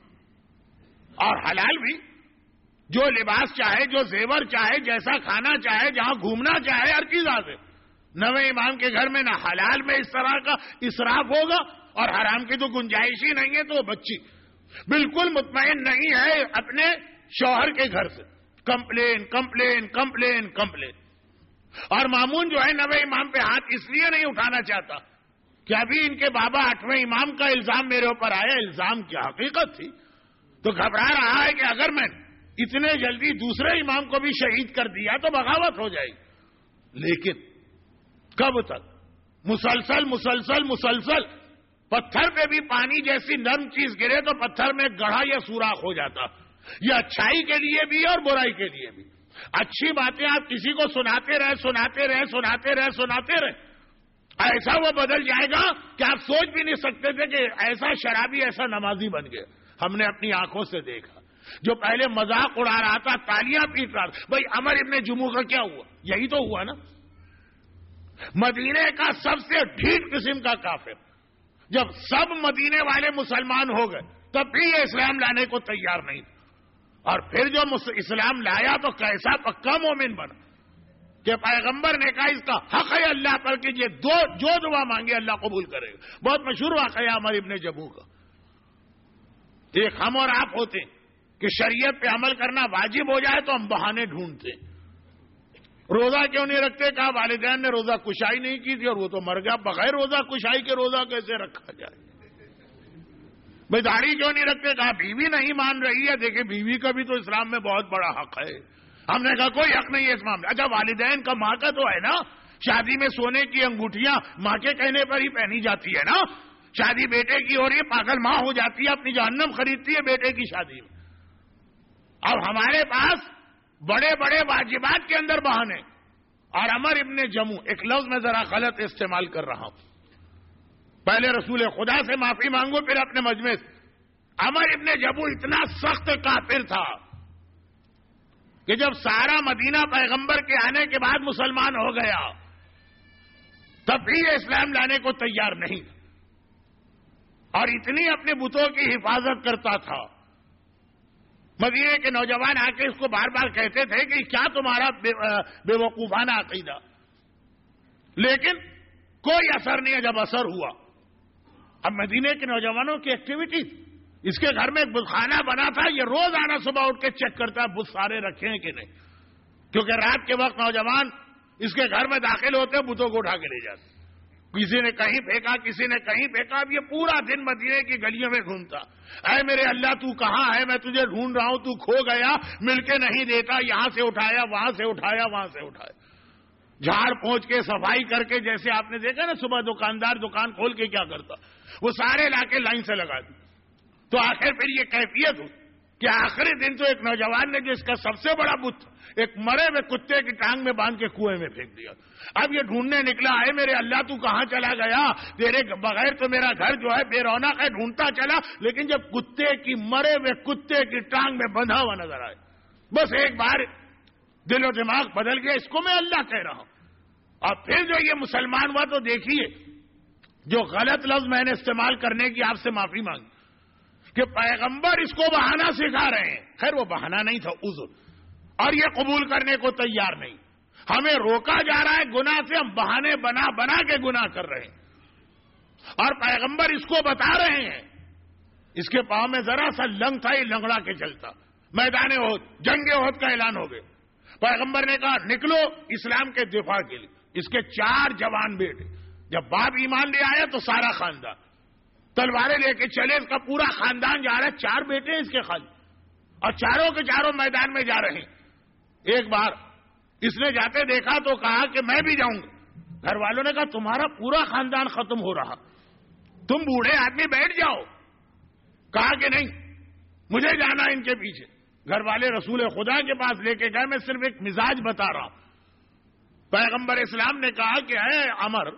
اور حلال بھی، جو لباس چاہے، جو زیور چاہے، جیسا کھانا چاہے، جہاں گھومنا چاہے، ہر چیز حاضر۔ نویں امام کے گھر میں نہ حلال میں اس طرح کا اسراف ہوگا اور حرام کی تو گنجائش ہی نہیں ہے، تو وہ بچی بالکل مطمئن نہیں ہے اپنے شوہر کے گھر سے، کمپلین کمپلین کمپلین کمپلین۔ اور مامون جو ہے نویں امام پہ ہاتھ اس لیے نہیں اٹھانا چاہتا کہ ابھی ان کے بابا 8ویں امام کا الزام میرے اوپر آیا، الزام کیا حقیقت تھی، تو گھبرا رہا ہے کہ اگر میں اتنے جلدی دوسرے امام کو بھی شہید کر دیا تو بغاوت ہو جائے گی. لیکن کب تک؟ مسلسل مسلسل مسلسل پتھر پہ بھی پانی جیسی نرم چیز گرے تو پتھر میں گڑھا یا سوراخ ہو جاتا. یہ اچھائی کے لیے بھی اور برائی کے لیے بھی. اچھی باتیں آپ کسی کو سناتے رہے ایسا وہ بدل جائے گا کہ آپ سوچ بھی نہیں سکتے تھے کہ ایسا شرابی ایسا نمازی بن گیا. ہم نے اپنی آنکھوں سے دیکھا. جو پہلے مذاق اڑا رہا تھا, تالیاں پیٹ رہا تھا, بھائی عمر ابن جموح کا کیا ہوا؟ یہی تو ہوا نا. مدینے کا سب سے ڈھیٹ قسم کا کافر جب سب مدینے والے مسلمان ہو گئے تب بھی یہ اسلام لانے کو تیار نہیں تھا. اور پھر جو اسلام لایا تو کیسا پکا مومن بنا کہ پیغمبر نے کہا اس کا حق ہے اللہ پر کہ یہ جو دعا مانگے اللہ قبول کرے گا. بہت مشہور واقعہ عمر ابن جموح کا. ایک ہم اور آپ ہوتے کہ شریعت پہ عمل کرنا واجب ہو جائے تو ہم بہانے ڈھونڈتے. روزہ کیوں نہیں رکھتے؟ کہا والدین نے روزہ کشائی نہیں کی تھی اور وہ تو مر گیا. بغیر روزہ کشائی کے روزہ کیسے رکھا جائے؟ بھائی داڑھی کیوں نہیں رکھتے؟ کہا بیوی نہیں مان رہی ہے. دیکھیں بیوی کا بھی تو اسلام میں بہت بڑا حق ہے. ہم نے کہا کوئی حق نہیں ہے اس معاملے. اچھا والدین کا ماں کا تو ہے نا. شادی میں سونے کی انگوٹھیاں ماں کے کہنے پر ہی پہنی جاتی ہے نا. شادی بیٹے کی ہو رہی ہے, پاگل ماں ہو جاتی ہے, اپنی جہنم خریدتی ہے بیٹے کی شادی میں. اور ہمارے پاس بڑے بڑے واجبات کے اندر بہانے. اور عمر ابن جموح, ایک لفظ میں ذرا غلط استعمال کر رہا ہوں, پہلے رسول خدا سے معافی مانگو پھر اپنے مجمع سے. عمر ابن جموح اتنا سخت کافر تھا کہ جب سارا مدینہ پیغمبر کے آنے کے بعد مسلمان ہو گیا تب بھی یہ اسلام لانے کو تیار نہیں تھا. اور اتنی اپنے بتوں کی حفاظت کرتا تھا. مدینے کے نوجوان آ کے اس کو بار بار کہتے تھے کہ کیا تمہارا بے وقوفانہ عقیدہ, لیکن کوئی اثر نہیں ہے. جب اثر ہوا, اب مدینے کے نوجوانوں کی ایکٹیویٹی, اس کے گھر میں ایک بتخانہ بنا تھا, یہ روز آنا صبح اٹھ کے چیک کرتا بت سارے رکھے ہیں کہ نہیں, کیونکہ رات کے وقت نوجوان اس کے گھر میں داخل ہوتے بتوں کو اٹھا کے لے جاتے. کسی نے کہیں پھینکا, کسی نے کہیں پھینکا. اب یہ پورا دن مدینے کی گلیوں میں گھومتا, اے میرے اللہ تو کہاں ہے, میں تجھے ڈھونڈ رہا ہوں, تو کھو گیا, مل کے نہیں دیتا, یہاں سے اٹھایا, وہاں سے اٹھایا, وہاں سے اٹھایا. جھاڑ پہنچ کے صفائی کر کے, جیسے آپ نے دیکھا نا صبح دکاندار دکان کھول کے کیا کرتا, وہ سارے لا کے لائن سے لگا دی. تو آخر پھر یہ کیفیت ہوئی کہ آخری دن تو ایک نوجوان نے جو اس کا سب سے بڑا بت ایک مرے ہوئے کتے کی ٹانگ میں باندھ کے کنویں میں پھینک دیا. اب یہ ڈھونڈنے نکلا, ہے میرے اللہ تو کہاں چلا گیا, تیرے بغیر تو میرا گھر جو ہے بے رونق ہے. ڈھونڈتا چلا, لیکن جب کتے کی مرے ہوئے کتے کی ٹانگ میں بندھا ہوا نظر آئے, بس ایک بار دل و دماغ بدل گیا, اس کو میں اللہ کہہ رہا ہوں. اور پھر جو یہ مسلمان ہوا تو دیکھیے جو غلط لفظ میں نے استعمال کرنے کی آپ سے معافی مانگی کہ پیغمبر اس کو بہانہ سکھا رہے ہیں. خیر وہ بہانہ نہیں تھا, عذر, اور یہ قبول کرنے کو تیار نہیں. ہمیں روکا جا رہا ہے گناہ سے, ہم بہانے بنا بنا کے گناہ کر رہے ہیں. اور پیغمبر اس کو بتا رہے ہیں. اس کے پاؤں میں ذرا سا لنگ تھا, یہ لنگڑا کے چلتا. میدان احد, جنگ احد کا اعلان ہو گیا. پیغمبر نے کہا نکلو اسلام کے دفاع کے لیے. اس کے 4 جوان بیٹے, جب باپ ایمان لے آیا تو سارا خاندان تلواریں لے کے چلے. اس کا پورا خاندان جا رہا ہے, 4 بیٹے ہیں اس کے خالی, اور چاروں کے چاروں میدان میں جا رہے ہیں. ایک بار اس نے جاتے دیکھا تو کہا کہ میں بھی جاؤں گا. گھر والوں نے کہا تمہارا پورا خاندان ختم ہو رہا, تم بوڑھے آدمی بیٹھ جاؤ. کہا کہ نہیں, مجھے جانا ان کے پیچھے. گھر والے رسول خدا کے پاس لے کے گئے. میں صرف ایک مزاج بتا رہا ہوں. پیغمبر اسلام نے کہا کہ اے عمر,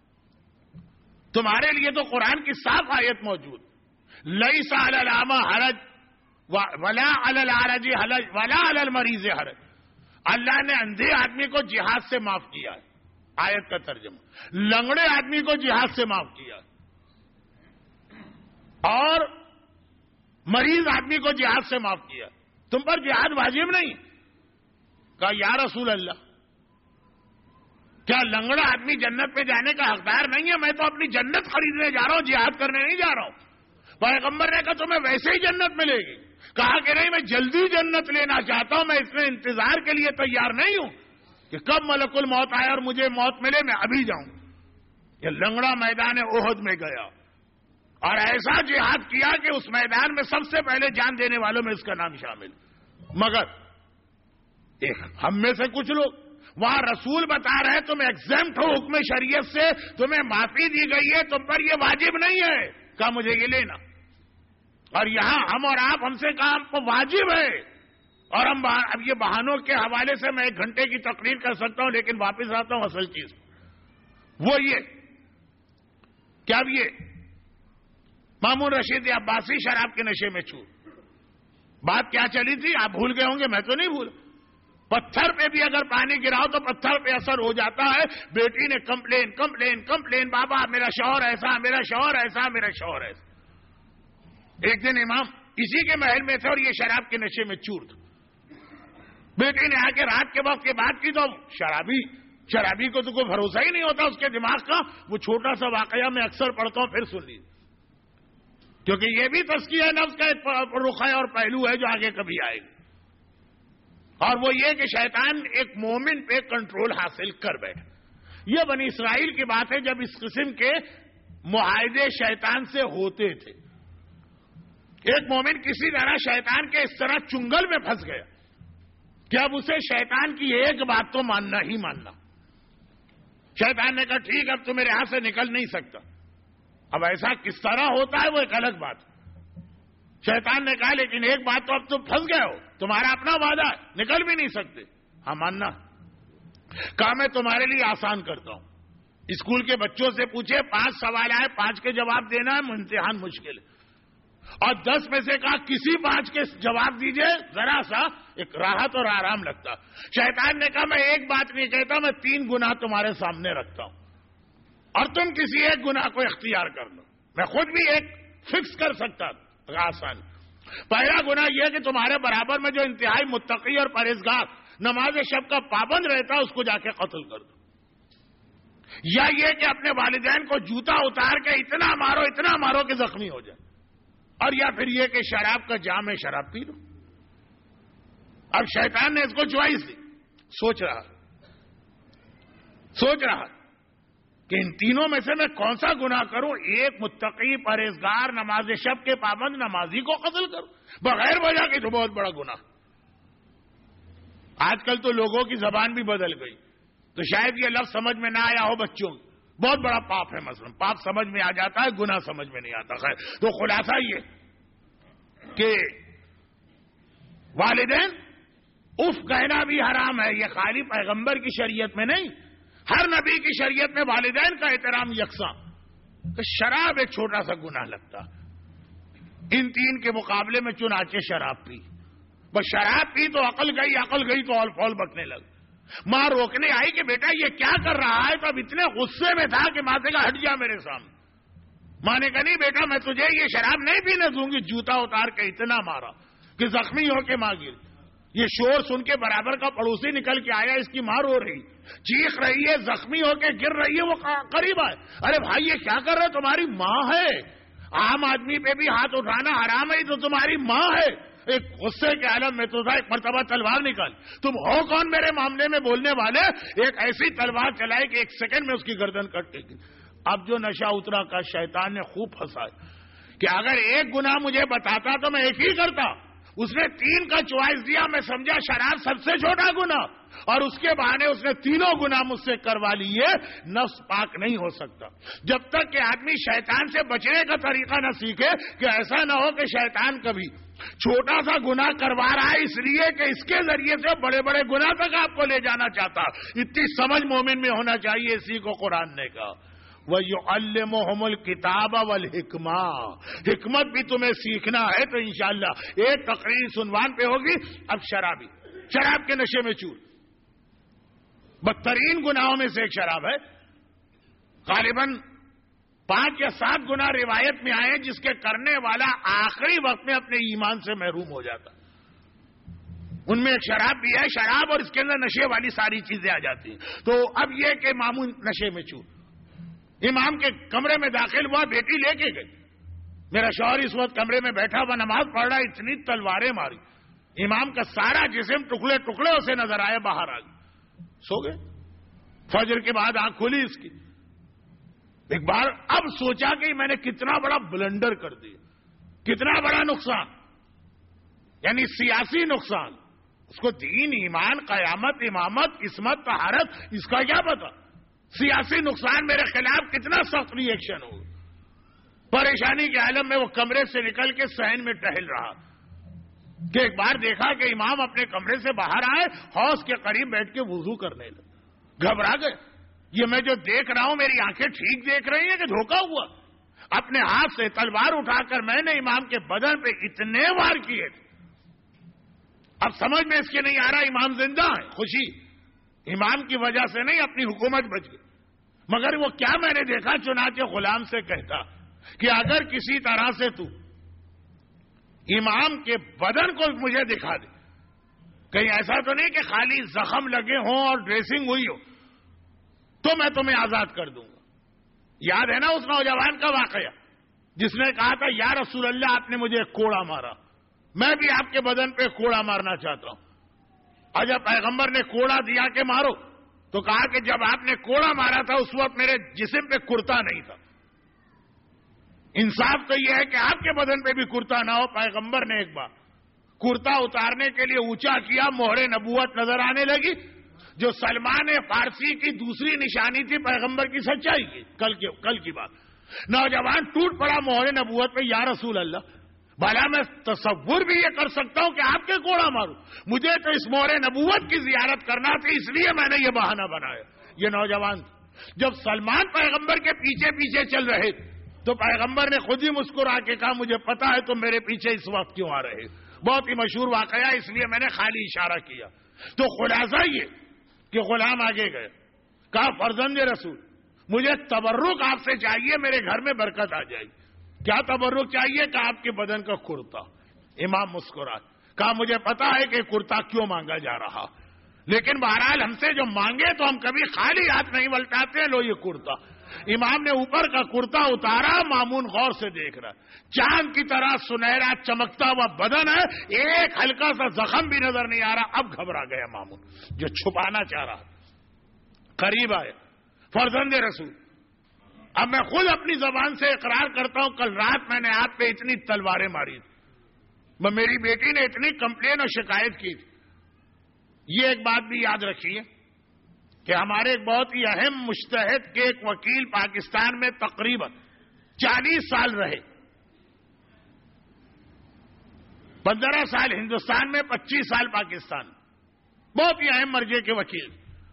تمہارے لیے تو قرآن کی صاف آیت موجود, لیس علی الاعمى حرج ولا علی العرج حرج ولا علی المریض حرج. اللہ نے اندھے آدمی کو جہاد سے معاف کیا ہے, آیت کا ترجمہ. لنگڑے آدمی کو جہاد سے معاف کیا ہے, اور مریض آدمی کو جہاد سے معاف کیا. تم پر جہاد واجب نہیں. کہا یا رسول اللہ, کیا لنگڑا آدمی جنت پہ جانے کا حقدار نہیں ہے؟ میں تو اپنی جنت خریدنے جا رہا ہوں, جہاد کرنے نہیں جا رہا ہوں. پیغمبر نے کہا تمہیں ویسے ہی جنت ملے گی. کہا کہ نہیں, میں جلدی جنت لینا چاہتا ہوں, میں اس میں انتظار کے لیے تیار نہیں ہوں کہ کب ملک الموت آئے اور مجھے موت ملے, میں ابھی جاؤں. یہ لنگڑا میدان احد میں گیا, اور ایسا جہاد کیا کہ اس میدان میں سب سے پہلے جان دینے والوں میں اس کا نام شامل. مگر ہم میں سے کچھ لوگ وہاں رسول بتا رہے تم ایگزمپٹ ہو حکم شریعت سے, تمہیں معافی دی گئی ہے, تم پر یہ واجب نہیں ہے, کہا مجھے یہ لینا. اور یہاں ہم اور آپ ہم سے کہا ہم کو واجب ہے. اور ہم اب یہ بہانوں کے حوالے سے میں 1 گھنٹے کی تقریر کر سکتا ہوں, لیکن واپس آتا ہوں اصل چیز وہ یہ کہ اب یہ مامون رشید عباسی شراب کے نشے میں چور. بات کیا چلی تھی آپ بھول گئے ہوں گے, میں تو نہیں بھول. پتھر پہ بھی اگر پانی گراؤ تو پتھر پہ اثر ہو جاتا ہے. بیٹی نے کمپلین کمپلین کمپلین, بابا میرا شوہر ایسا, میرا شوہر ایسا, میرا شوہر ایسا. ایک دن امام اسی کے محل میں تھے اور یہ شراب کے نشے میں چور تھا. بیٹی نے آ کے رات کے وقت کی بات کی تو شرابی کو تو کوئی بھروسہ ہی نہیں ہوتا اس کے دماغ کا. وہ چھوٹا سا واقعہ میں اکثر پڑھتا ہوں, پھر سن لیجیے, کیونکہ یہ بھی تزکیہ نفس کا ایک رخ ہے اور پہلو ہے جو آگے کبھی آئے گا. اور وہ یہ کہ شیطان ایک مومن پہ کنٹرول حاصل کر بیٹھا. یہ بنی اسرائیل کی بات ہے جب اس قسم کے معاہدے شیطان سے ہوتے تھے. ایک مومن کسی طرح شیطان کے اس طرح چنگل میں پھنس گیا کہ اب اسے شیطان کی ایک بات تو ماننا ہی ماننا. شیطان نے کہا ٹھیک اب تو میرے ہاتھ سے نکل نہیں سکتا. اب ایسا کس طرح ہوتا ہے وہ ایک الگ بات. شیطان نے کہا لیکن ایک بات تو اب تم پھنس گئے ہو, تمہارا اپنا وعدہ ہے, نکل بھی نہیں سکتے. ہاں ماننا. کہا میں تمہارے لیے آسان کرتا ہوں. اسکول کے بچوں سے پوچھے 5 سوال آئے, 5 کے جواب دینا ہے, امتحان مشکل ہے. اور 10 میں سے کہا کسی 5 کے جواب دیجئے, ذرا سا ایک راحت اور آرام لگتا. شیطان نے کہا میں ایک بات نہیں کہتا, میں 3 گناہ تمہارے سامنے رکھتا ہوں اور تم کسی ایک گناہ کو اختیار کر لو. میں خود بھی ایک فکس کر سکتا تھا آسان. پہلا گناہ یہ کہ تمہارے برابر میں جو انتہائی متقی اور پرہیزگار نماز شب کا پابند رہتا اس کو جا کے قتل کر دو. یا یہ کہ اپنے والدین کو جوتا اتار کے اتنا مارو کہ زخمی ہو جائے. اور یا پھر یہ کہ شراب کا جام ہے, شراب پی لو. اب شیطان نے اس کو چوائس دی. سوچ رہا کہ ان تینوں میں سے میں کون سا گناہ کروں. ایک متقی پرہیزگار نماز شب کے پابند نمازی کو قتل کروں بغیر وجہ کے, تو بہت بڑا گناہ. آج کل تو لوگوں کی زبان بھی بدل گئی, تو شاید یہ لفظ سمجھ میں نہ آیا ہو بچوں. بہت بڑا پاپ ہے مثلا, پاپ سمجھ میں آ جاتا ہے, گناہ سمجھ میں نہیں آتا. خیر, تو خلاصہ یہ کہ والدین اف کہنا بھی حرام ہے. یہ خالی پیغمبر کی شریعت میں نہیں, ہر نبی کی شریعت میں والدین کا احترام یکساں. شراب ایک چھوٹا سا گناہ لگتا. ان 3 کے مقابلے میں چنانچہ شراب پی. بس شراب پی تو عقل گئی تو اول فول بکنے لگ. ماں روکنے آئی کہ بیٹا یہ کیا کر رہا ہے, تو اب اتنے غصے میں تھا کہ ماں سے کہا ہٹ جا میرے سامنے. ماں نے کہا نہیں بیٹا میں تجھے یہ شراب نہیں پینے دوں گی. جوتا اتار کے اتنا مارا کہ زخمی ہو کے ماں گر. یہ شور سن کے برابر کا پڑوسی نکل کے آیا, اس کی ماں رو رہی, چیخ رہی ہے, زخمی ہو کے گر رہی ہے. وہ قریب آئے, ارے بھائی یہ کیا کر رہے, تمہاری ماں ہے. عام آدمی پہ بھی ہاتھ اٹھانا حرام ہے, تو تمہاری ماں ہے. ایک غصے کے عالم میں تو تھا, ایک مرتبہ تلوار نکال. تم ہو کون میرے معاملے میں بولنے والے. ایک ایسی تلوار چلائی کہ 1 سیکنڈ میں اس کی گردن کٹ گئی. اب جو نشہ اترا کا شیطان نے خوب پھنسایا کہ اگر ایک گناہ مجھے بتاتا تو میں ایک ہی کرتا. اس نے 3 کا چوائس دیا. میں سمجھا شراب سب سے چھوٹا گناہ, اور اس کے بہانے اس نے 3 گناہ مجھ سے کروا لیے. نفس پاک نہیں ہو سکتا جب تک کہ آدمی شیطان سے بچنے کا طریقہ نہ سیکھے. کہ ایسا نہ ہو کہ شیطان کبھی چھوٹا سا گناہ کروا رہا ہے اس لیے کہ اس کے ذریعے سے بڑے بڑے گناہ تک آپ کو لے جانا چاہتا. اتنی سمجھ مومن میں ہونا چاہیے. اسی کو قرآن نے کہا وَيُعَلِّمُهُمُ الْكِتَابَ وَالْحِكْمَةَ. حکمت بھی تمہیں سیکھنا ہے تو انشاءاللہ ایک تقریر عنوان پہ ہوگی. اب شراب کے نشے میں چور بدترین گناہوں میں سے ایک شراب ہے. غالباً 5 یا 7 گناہ روایت میں آئے جس کے کرنے والا آخری وقت میں اپنے ایمان سے محروم ہو جاتا. ان میں ایک شراب بھی ہے. شراب اور اس کے اندر نشے والی ساری چیزیں آ جاتی ہیں. تو اب یہ کہ معمول نشے میں چور. امام کے کمرے میں داخل ہوا, بیٹی لے کے گئی. میرا شوہر اس وقت کمرے میں بیٹھا ہوا نماز پڑھ رہا, اتنی تلواریں ماری. امام کا سارا جسم ٹکڑے ٹکڑے اسے نظر آئے, باہر آ گئے. سو گئے. فجر کے بعد آنکھ کھلی اس کی. ایک بار اب سوچا کہ میں نے کتنا بڑا بلنڈر کر دیا، کتنا بڑا نقصان، یعنی سیاسی نقصان. اس کو دین، ایمان، قیامت، امامت، عصمت، طہارت اس کا کیا پتا. سیاسی نقصان میرے خلاف کتنا سخت ری ایکشن ہو. پریشانی کے عالم میں وہ کمرے سے نکل کے صحن میں ٹہل رہا کہ ایک بار دیکھا کہ امام اپنے کمرے سے باہر آئے، حوض کے قریب بیٹھ کے وضو کرنے لگے. گھبرا گئے، یہ میں جو دیکھ رہا ہوں میری آنکھیں ٹھیک دیکھ رہی ہیں کہ دھوکہ ہوا. اپنے ہاتھ سے تلوار اٹھا کر میں نے امام کے بدن پہ اتنے وار کیے تھے. اب سمجھ میں اس کے نہیں آ رہا امام زندہ ہے. خوشی امام کی وجہ سے نہیں، اپنی حکومت بچ گئی. مگر وہ کیا میں نے دیکھا، چنانچہ غلام سے کہتا کہ اگر کسی طرح سے تو امام کے بدن کو مجھے دکھا دے، کہیں ایسا تو نہیں کہ خالی زخم لگے ہوں اور ڈریسنگ ہوئی ہو، تو میں تمہیں آزاد کر دوں گا. یاد ہے نا اس نوجوان کا واقعہ جس نے کہا تھا یا رسول اللہ آپ نے مجھے ایک کوڑا مارا، میں بھی آپ کے بدن پہ کوڑا مارنا چاہتا ہوں. اور جب پیغمبر نے کوڑا دیا کہ مارو، تو کہا کہ جب آپ نے کوڑا مارا تھا اس وقت میرے جسم پہ کرتا نہیں تھا. انصاف تو یہ ہے کہ آپ کے بدن پہ بھی کرتا نہ ہو. پیغمبر نے ایک بار کرتا اتارنے کے لیے اونچا کیا، مہر نبوت نظر آنے لگی، جو سلمان فارسی کی دوسری نشانی تھی پیغمبر کی سچائی کی. کل کی بات، نوجوان ٹوٹ پڑا مہر نبوت پہ، یا رسول اللہ بھلا میں تصور بھی یہ کر سکتا ہوں کہ آپ کے کوڑا ماروں، مجھے تو اس مہر نبوت کی زیارت کرنا تھی، اس لیے میں نے یہ بہانہ بنایا. یہ نوجوان جب سلمان پیغمبر کے پیچھے پیچھے چل رہے تھے تو پیغمبر نے خود ہی مسکرا کے کہا مجھے پتا ہے تم میرے پیچھے اس وقت کیوں آ رہے. بہت ہی مشہور واقعہ، اس لیے میں نے خالی اشارہ کیا. تو خلاصہ یہ کہ غلام آگے گئے، کہا فرزند رسول مجھے تبرک آپ سے چاہیے، میرے گھر میں برکت آ جائے گی. کیا تبرک چاہیے؟ کہ آپ کے بدن کا کرتا. امام مسکرا، کہا مجھے پتا ہے کہ کرتا کیوں مانگا جا رہا، لیکن بہرحال ہم سے جو مانگے تو ہم کبھی خالی ہاتھ نہیں بلٹاتے. لو یہ کرتا. امام نے اوپر کا کرتا اتارا، مامون غور سے دیکھ رہا، چاند کی طرح سنہرا چمکتا ہوا بدن ہے، ایک ہلکا سا زخم بھی نظر نہیں آ رہا. اب گھبرا گیا مامون جو چھپانا چاہ رہا. قریب آئے، فرزند رسول اب میں خود اپنی زبان سے اقرار کرتا ہوں کل رات میں نے آپ پہ اتنی تلواریں ماری تھی، میری بیٹی نے اتنی کمپلین اور شکایت کی تھی. یہ ایک بات بھی یاد رکھیے کہ ہمارے ایک بہت ہی اہم مجتہد کے ایک وکیل پاکستان میں تقریباً 40 سال رہے، 15 سال ہندوستان میں، 25 سال پاکستان میں، بہت ہی اہم مرجع کے وکیل.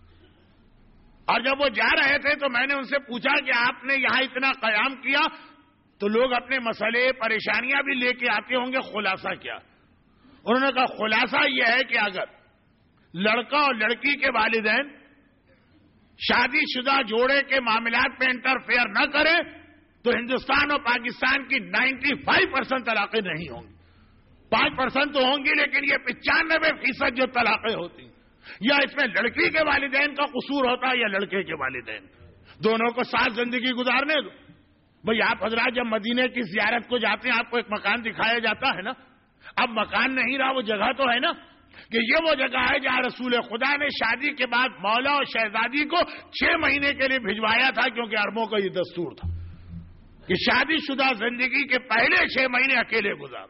اور جب وہ جا رہے تھے تو میں نے ان سے پوچھا کہ آپ نے یہاں اتنا قیام کیا تو لوگ اپنے مسئلے پریشانیاں بھی لے کے آتے ہوں گے، خلاصہ کیا؟ انہوں نے کہا خلاصہ یہ ہے کہ اگر لڑکا اور لڑکی کے والدین شادی شدہ جوڑے کے معاملات میں انٹرفیئر نہ کریں تو ہندوستان اور پاکستان کی 95% طلاقیں نہیں ہوں گی. 5% تو ہوں گی، لیکن یہ 95% جو طلاقیں ہوتی ہیں یا اس میں لڑکی کے والدین کا قصور ہوتا ہے یا لڑکے کے والدین، دونوں کو ساتھ زندگی گزارنے دو. بھئی آپ حضرات جب مدینے کی زیارت کو جاتے ہیں آپ کو ایک مکان دکھایا جاتا ہے نا، اب مکان نہیں رہا، وہ جگہ تو ہے نا، کہ یہ وہ جگہ ہے جہاں رسول خدا نے شادی کے بعد مولا اور شہزادی کو 6 مہینے کے لیے بھجوایا تھا، کیونکہ عربوں کا یہ دستور تھا کہ شادی شدہ زندگی کے پہلے 6 مہینے اکیلے گزار.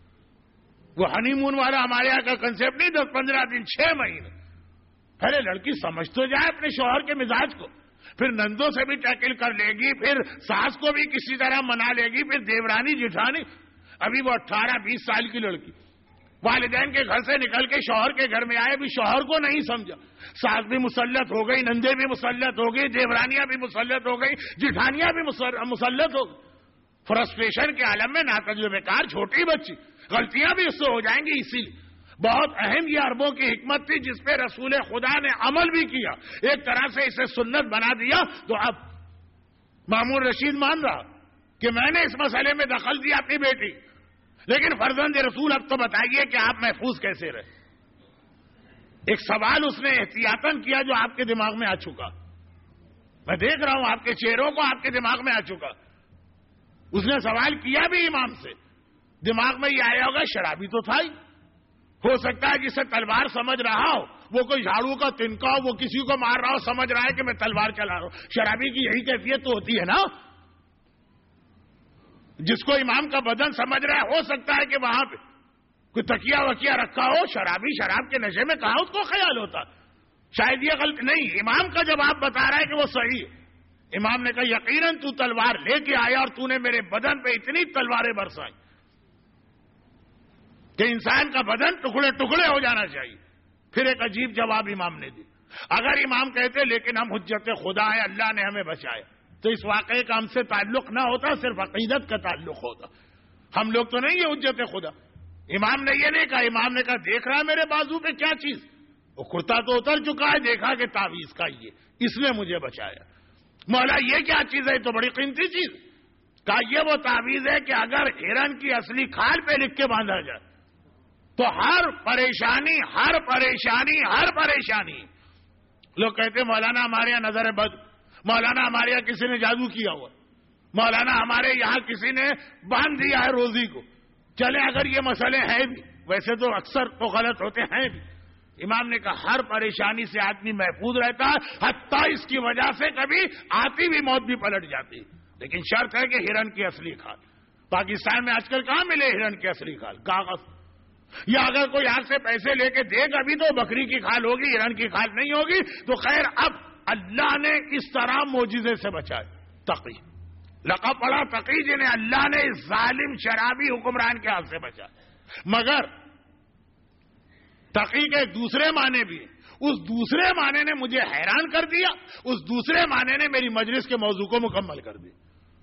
وہ ہنی مون والا ہمارے یہاں کا کنسپٹ نہیں، 10-15 دن، 6 مہینے. پہلے لڑکی سمجھ تو جائے اپنے شوہر کے مزاج کو، پھر نندوں سے بھی ٹیکل کر لے گی، پھر ساس کو بھی کسی طرح منا لے گی، پھر دیورانی جٹھانی. ابھی وہ 18-20 سال کی لڑکی والدین کے گھر سے نکل کے شوہر کے گھر میں آئے، بھی شوہر کو نہیں سمجھا، ساس بھی مسلط ہو گئی، نندے بھی مسلط ہو گئی، دیورانیاں بھی مسلط ہو گئی، جٹھانیاں بھی مسلط ہو گئی. فرسٹریشن کے عالم میں ناتجربہ کار چھوٹی بچی، غلطیاں بھی اس سے ہو جائیں گی. اسی لیے بہت اہم یہ عربوں کی حکمت تھی جس پہ رسول خدا نے عمل بھی کیا، ایک طرح سے اسے سنت بنا دیا. تو اب مامون رشید مان رہا کہ میں نے اس مسئلے میں دخل دیا اپنی بیٹی، لیکن فرزند رسول اب تو بتائیے کہ آپ محفوظ کیسے رہے. ایک سوال اس نے احتیاطاً کیا جو آپ کے دماغ میں آ چکا، میں دیکھ رہا ہوں آپ کے چہروں کو، آپ کے دماغ میں آ چکا. اس نے سوال کیا بھی امام سے، دماغ میں یہ آیا ہوگا شرابی تو تھا ہی، ہو سکتا ہے جسے تلوار سمجھ رہا ہو وہ کوئی جھاڑو کا تنکا ہو، وہ کسی کو مار رہا ہو، سمجھ رہا ہے کہ میں تلوار چلا رہا ہوں. شرابی کی یہی کیفیت تو ہوتی ہے نا. جس کو امام کا بدن سمجھ رہا ہے، ہو سکتا ہے کہ وہاں پہ کوئی تکیہ وکیہ رکھا ہو. شرابی شراب کے نشے میں کہاں اس کو خیال ہوتا؟ شاید یہ غلط نہیں. امام کا جواب بتا رہا ہے کہ وہ صحیح ہے. امام نے کہا یقیناً تو تلوار لے کے آیا اور تو نے میرے بدن پہ اتنی تلواریں برسائی کہ انسان کا بدن ٹکڑے ٹکڑے ہو جانا چاہیے. پھر ایک عجیب جواب امام نے دی. اگر امام کہتے لیکن ہم حجت خدا ہے، اللہ نے ہمیں بچایا، تو اس واقعے کا ہم سے تعلق نہ ہوتا، صرف عقیدت کا تعلق ہوتا. ہم لوگ تو نہیں ہے حجت خدا. امام نے یہ نہیں کہا. امام نے کہا دیکھ رہا ہے میرے بازو پہ کیا چیز؟ وہ کرتا تو اتر چکا ہے، دیکھا کہ تعویذ کا یہ اس نے مجھے بچایا. مولا یہ کیا چیز ہے؟ تو بڑی قیمتی چیز. کہا یہ وہ تعویذ ہے کہ اگر ہرن کی اصلی کھال پہ لکھ کے باندھا جائے تو ہر پریشانی ہر پریشانی ہر پریشانی. لوگ کہتے مولانا ہمارے یہاں نظر بد، مولانا ہمارے یہاں کسی نے جادو کیا ہوا، مولانا ہمارے یہاں کسی نے باندھ دیا ہے روزی کو. چلے اگر یہ مسئلے ہیں بھی، ویسے تو اکثر تو غلط ہوتے ہیں بھی. امام نے کہا ہر پریشانی سے آدمی محفوظ رہتا ہے، حتیٰ اس کی وجہ سے کبھی آتی بھی موت بھی پلٹ جاتی. لیکن شرط ہے کہ ہرن کی اصلی کھال. پاکستان میں آج کل کہاں ملے ہرن کی اصلی کھال؟ کاغذ. یا اگر کوئی آپ سے پیسے لے کے دے گا بھی تو بکری کی کھال ہوگی، ہرن کی کھال نہیں ہوگی. تو خیر اب اللہ نے اس طرح معجزے سے بچائے. تقی لقب پڑا تقی، جنہیں اللہ نے اس ظالم شرابی حکمران کے ہاتھ سے بچا. مگر تقی کے دوسرے معنی بھی ہیں. اس دوسرے معنی نے مجھے حیران کر دیا. اس دوسرے معنی نے میری مجلس کے موضوع کو مکمل کر دیا.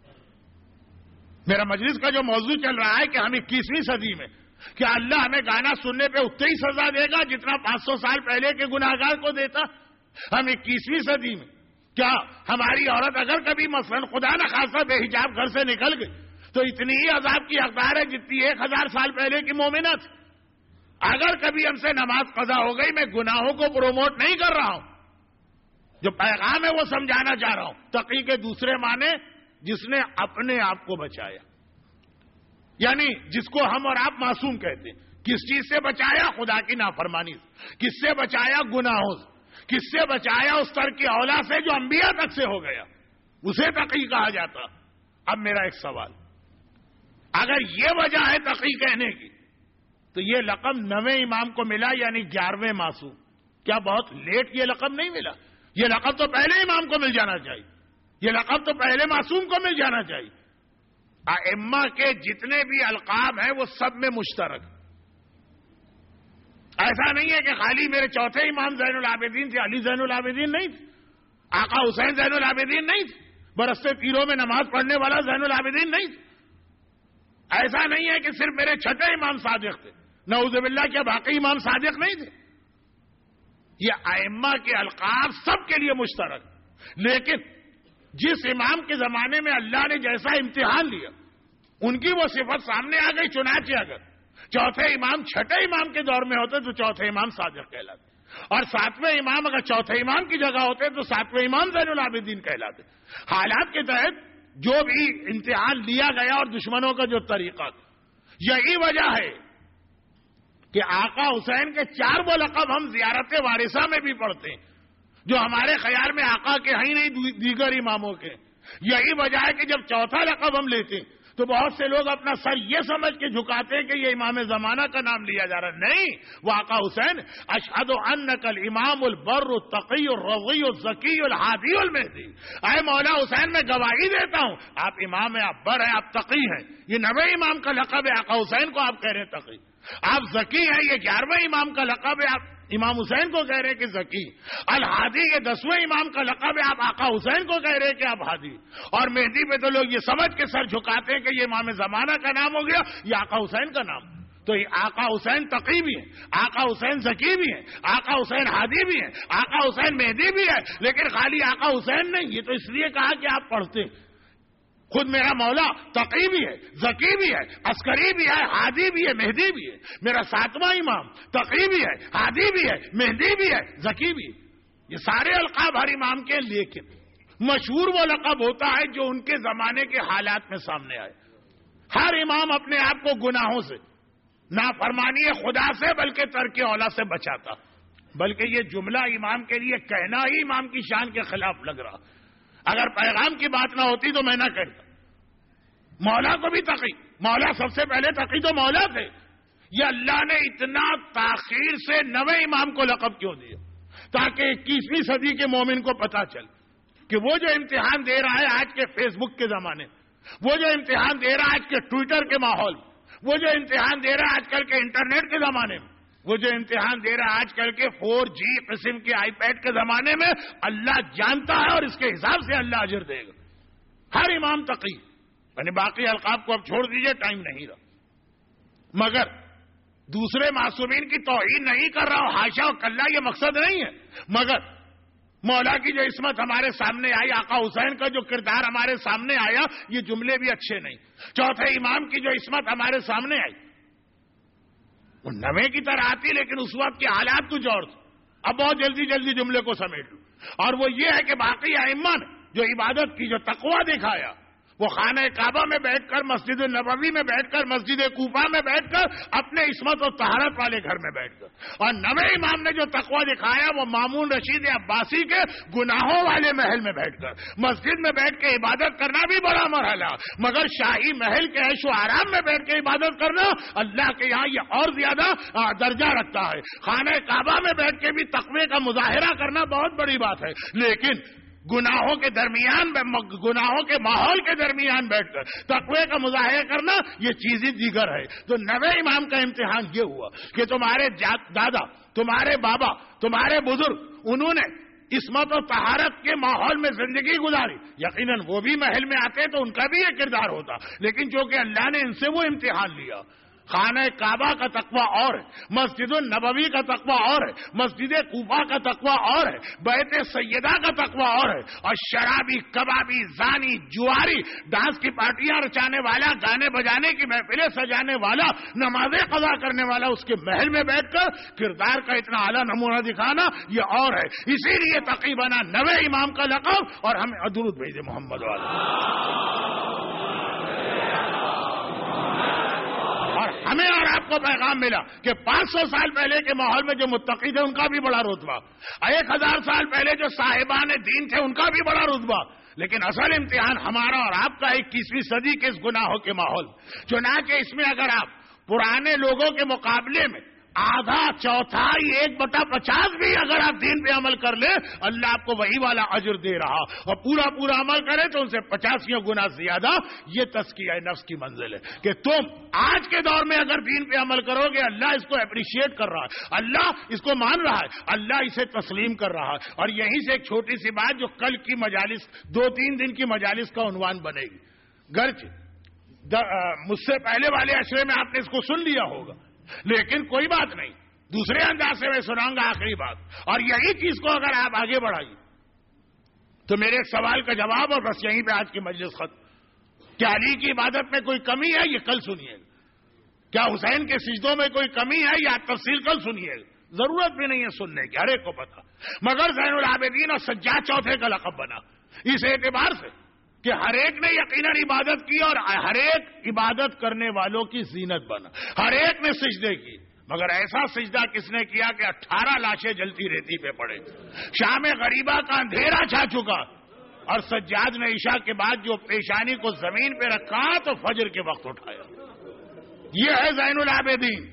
میرا مجلس کا جو موضوع چل رہا ہے کہ ہم 21ویں صدی میں کیا اللہ ہمیں گانا سننے پہ اتنی ہی سزا دے گا جتنا 500 سال پہلے کے گناہگار کو دیتا. ہم 21ویں صدی میں کیا ہماری عورت اگر کبھی مثلا خدا نہ خاصا بے حجاب گھر سے نکل گئی تو اتنی ہی عذاب کی حقدار ہے جتنی 1000 سال پہلے کی مومنہ تھی. اگر کبھی ہم سے نماز قضا ہو گئی، میں گناہوں کو پروموٹ نہیں کر رہا ہوں، جو پیغام ہے وہ سمجھانا چاہ رہا ہوں. تقی کے دوسرے معنی جس نے اپنے آپ کو بچایا، یعنی جس کو ہم اور آپ معصوم کہتے ہیں. کس چیز سے بچایا؟ خدا کی نافرمانی سے. کس سے بچایا؟ گناہوں سے. کس سے بچایا؟ اس طرح کی اولاد سے جو انبیاء تک سے ہو گیا، اسے تقی کہا جاتا. اب میرا ایک سوال، اگر یہ وجہ ہے تقی کہنے کی تو یہ لقب 9ویں امام کو ملا، یعنی 11ویں معصوم. کیا بہت لیٹ یہ لقب نہیں ملا؟ یہ لقب تو پہلے امام کو مل جانا چاہیے. یہ لقب تو پہلے معصوم کو مل جانا چاہیے. ائمہ کے جتنے بھی القاب ہیں وہ سب میں مشترک. ایسا نہیں ہے کہ خالی میرے چوتھے امام زین العابدین تھے، علی زین العابدین نہیں تھے، آقا حسین زین العابدین نہیں تھے، برستے تیروں میں نماز پڑھنے والا زین العابدین نہیں تھے. ایسا نہیں ہے کہ صرف میرے چھٹے امام صادق تھے، نعوذ باللہ کیا باقی امام صادق نہیں تھے. یہ ائمہ کے القاب سب کے لیے مشترک. لیکن جس امام کے زمانے میں اللہ نے جیسا امتحان لیا ان کی وہ صفت سامنے آ گئی. چنانچہ اگر چوتھے امام چھٹے امام کے دور میں ہوتے تو چوتھے امام صادق کہلاتے، اور 7ویں امام اگر چوتھے امام کی جگہ ہوتے تو 7ویں امام زین العابدین کہلاتے. حالات کے تحت جو بھی امتحان لیا گیا اور دشمنوں کا جو طریقہ تھا، یہی وجہ ہے کہ آقا حسین کے 4 وہ لقب ہم زیارت وارثہ میں بھی پڑھتے ہیں جو ہمارے خیال میں آقا کے ہیں نہیں دیگر اماموں کے. یہی وجہ ہے کہ جب چوتھا لقب ہم لیتے ہیں تو بہت سے لوگ اپنا سر یہ سمجھ کے جھکاتے ہیں کہ یہ امام زمانہ کا نام لیا جا رہا. نہیں، وہ آقا حسین اشہد انک الامام البر التقی الرضی الزکی الہادی المہدی. اے مولا حسین میں گواہی دیتا ہوں آپ امام ہیں، آپ بر ہیں، آپ تقی ہیں. یہ 9ویں امام کا لقب ہے، آقا حسین کو آپ کہہ رہے ہیں تقی. آپ ذکی ہیں، یہ 11ویں امام کا لقب ہے، آپ امام حسین کو کہہ رہے ہیں کہ ذکی. الہادی یہ 10ویں امام کا لقب ہے، آپ آقا حسین کو کہہ رہے ہیں کہ آپ ہادی. اور مہدی پہ تو لوگ یہ سمجھ کے سر جھکاتے ہیں کہ یہ امام زمانہ کا نام ہو گیا، یہ آقا حسین کا نام. تو یہ آقا حسین تقی بھی ہیں، آقا حسین ذکی بھی ہیں، آقا حسین ہادی بھی ہیں، آقا حسین مہدی بھی ہے. لیکن خالی آقا حسین نہیں، یہ تو اس لیے کہا کہ آپ پڑھتے. خود میرا مولا تقی بھی ہے، ذکی بھی ہے، عسکری بھی ہے، ہادی بھی ہے، مہدی بھی ہے. میرا 7واں امام تقی بھی ہے، ہادی بھی ہے، مہدی بھی ہے، ذکی بھی ہے. یہ سارے القاب ہر امام کے. لیکن مشہور وہ لقب ہوتا ہے جو ان کے زمانے کے حالات میں سامنے آئے. ہر امام اپنے آپ کو گناہوں سے، نافرمانی خدا سے بلکہ ترک اولا سے بچاتا. بلکہ یہ جملہ امام کے لیے کہنا ہی امام کی شان کے خلاف لگ رہا. اگر پیغام کی بات نہ ہوتی تو میں نہ کہتا. مولا کو بھی تقی, مولا سب سے پہلے تقی تو مولا تھے. یہ اللہ نے اتنا تاخیر سے 9ویں امام کو لقب کیوں دیا؟ تاکہ 21ویں صدی کے مومن کو پتا چل کہ وہ جو امتحان دے رہا ہے آج کے فیس بک کے زمانے, وہ جو امتحان دے رہا ہے آج کے ٹویٹر کے ماحول, وہ جو امتحان دے رہا ہے آج کل کے انٹرنیٹ کے زمانے میں, وہ جو امتحان دے رہا ہے آج کل کے 4G قسم کے آئی پیڈ کے زمانے میں, اللہ جانتا ہے اور اس کے حساب سے اللہ اجر دے گا. ہر امام تقی. یعنی باقی القاب کو اب چھوڑ دیجئے, ٹائم نہیں رہا. مگر دوسرے معصومین کی توہین نہیں کر رہا ہوں, حاشا و کلا, یہ مقصد نہیں ہے. مگر مولا کی جو عصمت ہمارے سامنے آئی, آقا حسین کا جو کردار ہمارے سامنے آیا, یہ جملے بھی اچھے نہیں. چوتھے امام کی جو عصمت ہمارے سامنے آئی وہ 9ویں کی طرح آتی, لیکن اس وقت کے حالات کچھ اور تھے. اب بہت جلدی جلدی جملے کو سمیٹ لوں. اور وہ یہ ہے کہ باقی ائمہ نے جو عبادت کی, جو تقویٰ دکھایا, وہ خانہ کعبہ میں بیٹھ کر, مسجد نبوی میں بیٹھ کر, مسجد کوفہ میں بیٹھ کر, اپنے عصمت و طہارت والے گھر میں بیٹھ کر. اور 9ویں امام نے جو تقویٰ دکھایا وہ مامون رشید عباسی کے گناہوں والے محل میں بیٹھ کر, مسجد میں بیٹھ کے عبادت کرنا بھی بڑا مرحلہ, مگر شاہی محل کے عیش و آرام میں بیٹھ کے عبادت کرنا اللہ کے یہاں یہ اور زیادہ درجہ رکھتا ہے. خانہ کعبہ میں بیٹھ کے بھی تقوی کا مظاہرہ کرنا بہت بڑی بات ہے, لیکن گناہوں کے درمیان, گناہوں کے ماحول کے درمیان بیٹھ کر تقوی کا مظاہرہ کرنا یہ چیز ہی دیگر ہے. تو 9ویں امام کا امتحان یہ ہوا کہ تمہارے دادا, تمہارے بابا, تمہارے بزرگ, انہوں نے عصمت و طہارت کے ماحول میں زندگی گزاری. یقیناً وہ بھی محل میں آتے تو ان کا بھی یہ کردار ہوتا, لیکن چونکہ اللہ نے ان سے وہ امتحان لیا. خانہ کعبہ کا تقویٰ اور ہے, مسجد النبوی کا تقویٰ اور ہے, مسجد کوفہ کا تقویٰ اور ہے, بیت سیدہ کا تقویٰ اور ہے. اور شرابی, کبابی, زانی, جواری, ڈانس کی پارٹیاں رچانے والا, گانے بجانے کی محفلیں سجانے والا, نمازیں قضا کرنے والا, اس کے محل میں بیٹھ کر کردار کا اتنا اعلیٰ نمونہ دکھانا یہ اور ہے. اسی لیے تقی بنا 9ویں امام کا لقب. اور ہمیں درود بھیجے محمد والا. اور ہمیں اور آپ کو پیغام ملا کہ 500 سال پہلے کے ماحول میں جو متقی تھے ان کا بھی بڑا رتبہ, 1000 سال پہلے جو صاحبان دین تھے ان کا بھی بڑا رتبہ. لیکن اصل امتحان ہمارا اور آپ کا 21ویں صدی کے اس گناہوں کے ماحول. چنانچہ اس میں اگر آپ پرانے لوگوں کے مقابلے میں آدھا, چوتھائی, 1/50 بھی اگر آپ دین پہ عمل کر لیں, اللہ آپ کو وہی والا اجر دے رہا. اور پورا عمل کرے تو ان سے 85 گنا زیادہ. یہ تزکیہ نفس کی منزل ہے کہ تم آج کے دور میں اگر دین پہ عمل کرو گے, اللہ اس کو اپریشیٹ کر رہا ہے, اللہ اس کو مان رہا ہے, اللہ اسے تسلیم کر رہا ہے. اور یہیں سے ایک چھوٹی سی بات جو کل کی مجالس, 2-3 دن کی مجالس کا عنوان بنے گی. گرچہ مجھ سے پہلے والے عشرے میں آپ نے اس کو سن لیا ہوگا, لیکن کوئی بات نہیں, دوسرے انداز سے میں سناؤں گا آخری بات. اور یہی چیز کو اگر آپ آگے بڑھائیے تو میرے ایک سوال کا جواب, اور بس یہیں پہ آج کی مجلس ختم. کیا علی کی عبادت میں کوئی کمی ہے؟ یہ کل سنیے. کیا حسین کے سجدوں میں کوئی کمی ہے؟ یا تفصیل کل سنیے. ضرورت بھی نہیں ہے سننے کی, ہر ایک کو پتا. مگر زین العابدین اور سجاد چوتھے کا لقب بنا اس اعتبار سے کہ ہر ایک نے یقیناً عبادت کی, اور ہر ایک عبادت کرنے والوں کی زینت بنا. ہر ایک نے سجدے کی, مگر ایسا سجدہ کس نے کیا کہ 18 لاشیں جلتی ریتی پہ پڑے. شام غریبہ کا اندھیرا چھا چکا, اور سجاد نے عشاء کے بعد جو پیشانی کو زمین پہ رکھا تو فجر کے وقت اٹھایا. یہ ہے زین العابدین.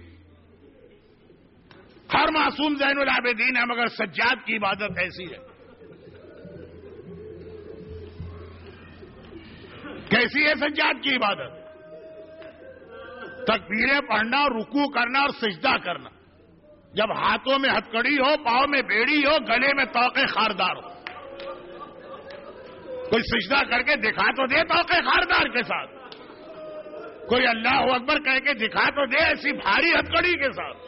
ہر معصوم زین العابدین ہے, مگر سجاد کی عبادت ایسی ہے. کیسی ہے سجاد کی عبادت؟ تکبیریں پڑھنا, رکوع کرنا اور سجدہ کرنا. جب ہاتھوں میں ہتکڑی ہو, پاؤں میں بیڑی ہو, گلے میں توقے خاردار ہو. کوئی سجدہ کر کے دکھا تو دے توقے خاردار کے ساتھ. کوئی اللہ اکبر کہہ کے دکھا تو دے ایسی بھاری ہتکڑی کے ساتھ.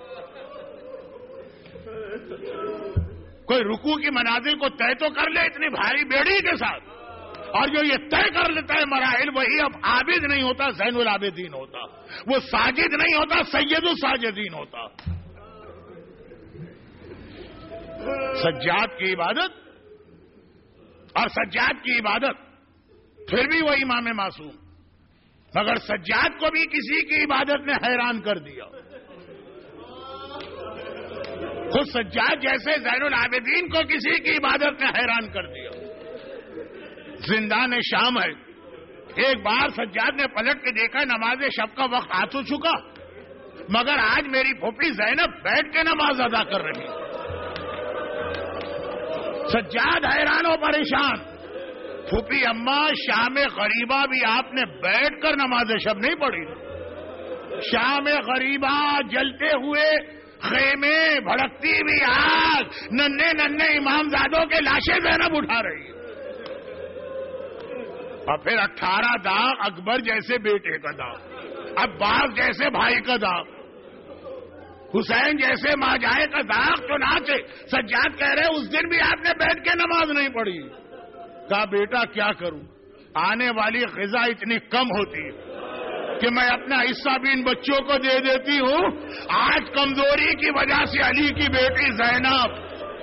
کوئی رکوع کی منازل کو طے تو کر لے اتنی بھاری بیڑی کے ساتھ. اور جو یہ طے کر لیتا ہے مراحل, وہی اب عابد نہیں ہوتا, زین العابدین ہوتا. وہ ساجد نہیں ہوتا, سید الساجدین ہوتا. سجاد کی عبادت, اور سجاد کی عبادت پھر بھی وہ امام معصوم, مگر سجاد کو بھی کسی کی عبادت نے حیران کر دیا. خود سجاد جیسے زین العابدین کو کسی کی عبادت نے حیران کر دیا. زندان شام ہے. ایک بار سجاد نے پلٹ کے دیکھا نماز شب کا وقت آ تو چکا، مگر آج میری پھوپھی زینب بیٹھ کے نماز ادا کر رہی. سجاد حیران و پریشان. پھوپھی اماں شام غریبہ بھی آپ نے بیٹھ کر نماز شب نہیں پڑھی. شام غریبہ جلتے ہوئے خیمے، بھڑکتی ہوئی آگ، ننھے ننھے امامزادوں کے لاشیں زینب اٹھا رہی ہے. اور پھر 18 داغ اکبر جیسے بیٹے کا داغ، عباس جیسے بھائی کا داغ، حسین جیسے ماجائے کا داغ. چنانچہ سجاد کہہ رہے اس دن بھی آپ نے بیٹھ کے نماز نہیں پڑھی. کہا بیٹا کیا کروں، آنے والی غذا اتنی کم ہوتی ہے کہ میں اپنا حصہ بھی ان بچوں کو دے دیتی ہوں. آج کمزوری کی وجہ سے علی کی بیٹی زینب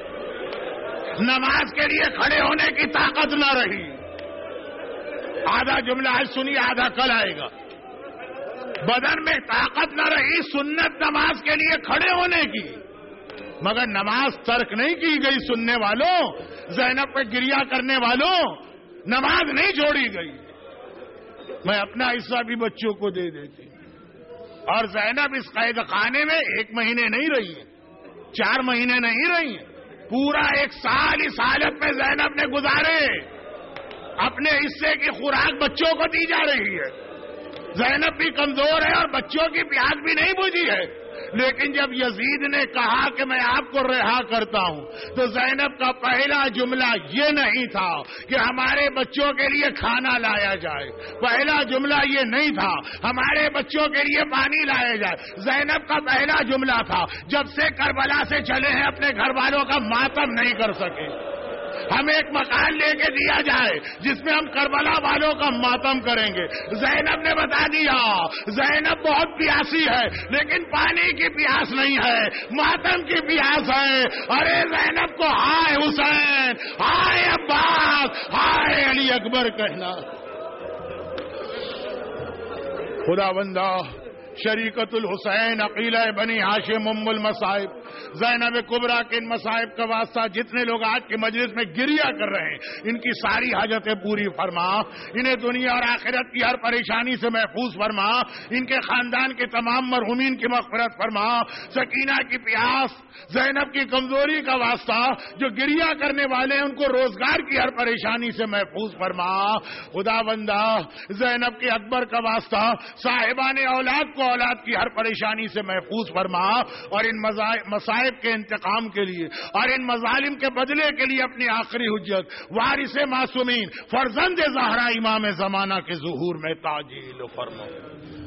نماز کے لیے کھڑے ہونے کی طاقت نہ رہی. آدھا جملہ آج سنی، آدھا کل آئے گا. بدن میں طاقت نہ رہی سنت نماز کے لیے کھڑے ہونے کی، مگر نماز ترک نہیں کی گئی. سننے والوں، زینب پہ گریہ کرنے والوں، نماز نہیں چھوڑی گئی. میں اپنا حصہ بھی بچوں کو دے دیتی. اور زینب اس قید خانے میں 1 مہینے نہیں رہی ہے، 4 مہینے نہیں رہی ہیں، پورا 1 سال اس حالت میں زینب نے گزارے. اپنے حصے کی خوراک بچوں کو دی جا رہی ہے. زینب بھی کمزور ہے اور بچوں کی پیاس بھی نہیں بجھی ہے. لیکن جب یزید نے کہا کہ میں آپ کو رہا کرتا ہوں تو زینب کا پہلا جملہ یہ نہیں تھا کہ ہمارے بچوں کے لیے کھانا لایا جائے، پہلا جملہ یہ نہیں تھا ہمارے بچوں کے لیے پانی لایا جائے. زینب کا پہلا جملہ تھا جب سے کربلا سے چلے ہیں اپنے گھر والوں کا ماتم نہیں کر سکے، ہمیں ایک مکان لے کے دیا جائے جس میں ہم کربلا والوں کا ماتم کریں گے. زینب نے بتا دیا زینب بہت پیاسی ہے لیکن پانی کی پیاس نہیں ہے، ماتم کی پیاس ہے. ارے زینب کو ہائے حسین، ہائے عباس، ہائے علی اکبر کہنا. خدا بندہ شریکت الحسین عقیلہ بنی ہاشم ام المصائب، زینب کبریٰ کے ان مصائب کا واسطہ جتنے لوگ آج کی مجلس میں گریہ کر رہے ہیں ان کی ساری حاجتیں پوری فرما، انہیں دنیا اور آخرت کی ہر پریشانی سے محفوظ فرما، ان کے خاندان کے تمام مرحومین کی مغفرت فرما. سکینہ کی پیاس، زینب کی کمزوری کا واسطہ جو گریہ کرنے والے ہیں ان کو روزگار کی ہر پریشانی سے محفوظ فرما. خدا بندہ زینب کے اکبر کا واسطہ صاحبان اولاد کو اولاد کی ہر پریشانی سے محفوظ فرما، اور ان مصائب کے انتقام کے لیے اور ان مظالم کے بدلے کے لیے اپنی آخری حجت وارث معصومین فرزند زہرا امام زمانہ کے ظہور میں تعجیل فرما.